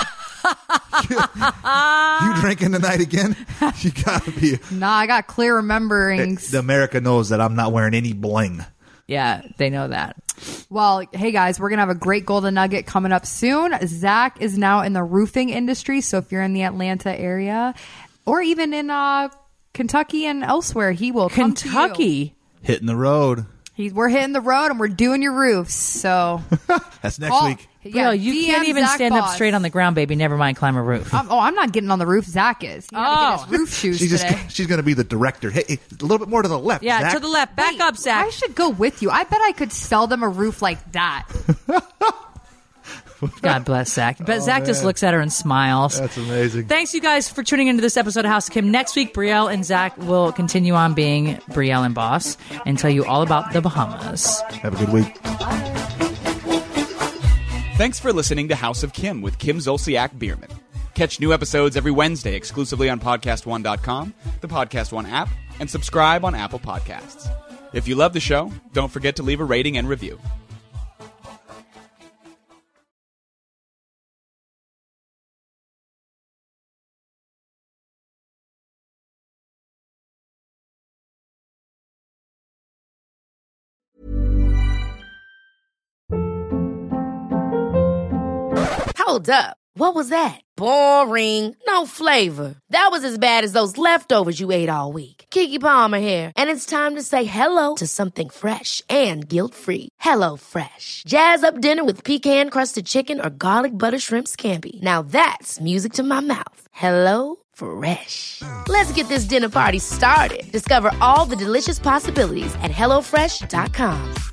You drinking tonight again? You gotta be. Nah, I got clear rememberings. The America knows that I'm not wearing any bling. Yeah, they know that. Well, hey guys, we're gonna have a great golden nugget coming up soon. Zach is now in the roofing industry, so if you're in the Atlanta area, or even in uh, Kentucky and elsewhere, he will come to you. Kentucky. Hitting the road. He's, we're hitting the road and we're doing your roofs. So That's next call- week. Yeah, Brielle, you D M can't even Zach stand up Boss. straight on the ground, baby. Never mind climb a roof. I'm, oh, I'm not getting on the roof. Zach is. He had to Oh. get his roof shoes She's today. just she's gonna be the director. Hey, hey, a little bit more to the left. yeah, Zach. to the left. Back Wait, up, Zach. I should go with you. I bet I could sell them a roof like that. God bless Zach. But Zach just looks at her and smiles. That's amazing. Thanks, you guys, for tuning into this episode of House of Kim. Next week, Brielle and Zach will continue on being Brielle and Boss and tell you all about the Bahamas. Have a good week. Thanks for listening to House of Kim with Kim Zolciak Bierman. Catch new episodes every Wednesday exclusively on podcast one dot com, the Podcast One app, and subscribe on Apple Podcasts. If you love the show, don't forget to leave a rating and review. Hold up. What was that? Boring. No flavor. That was as bad as those leftovers you ate all week. Keke Palmer here, and it's time to say hello to something fresh and guilt-free. Hello Fresh. Jazz up dinner with pecan-crusted chicken or garlic butter shrimp scampi. Now that's music to my mouth. Hello Fresh. Let's get this dinner party started. Discover all the delicious possibilities at hello fresh dot com.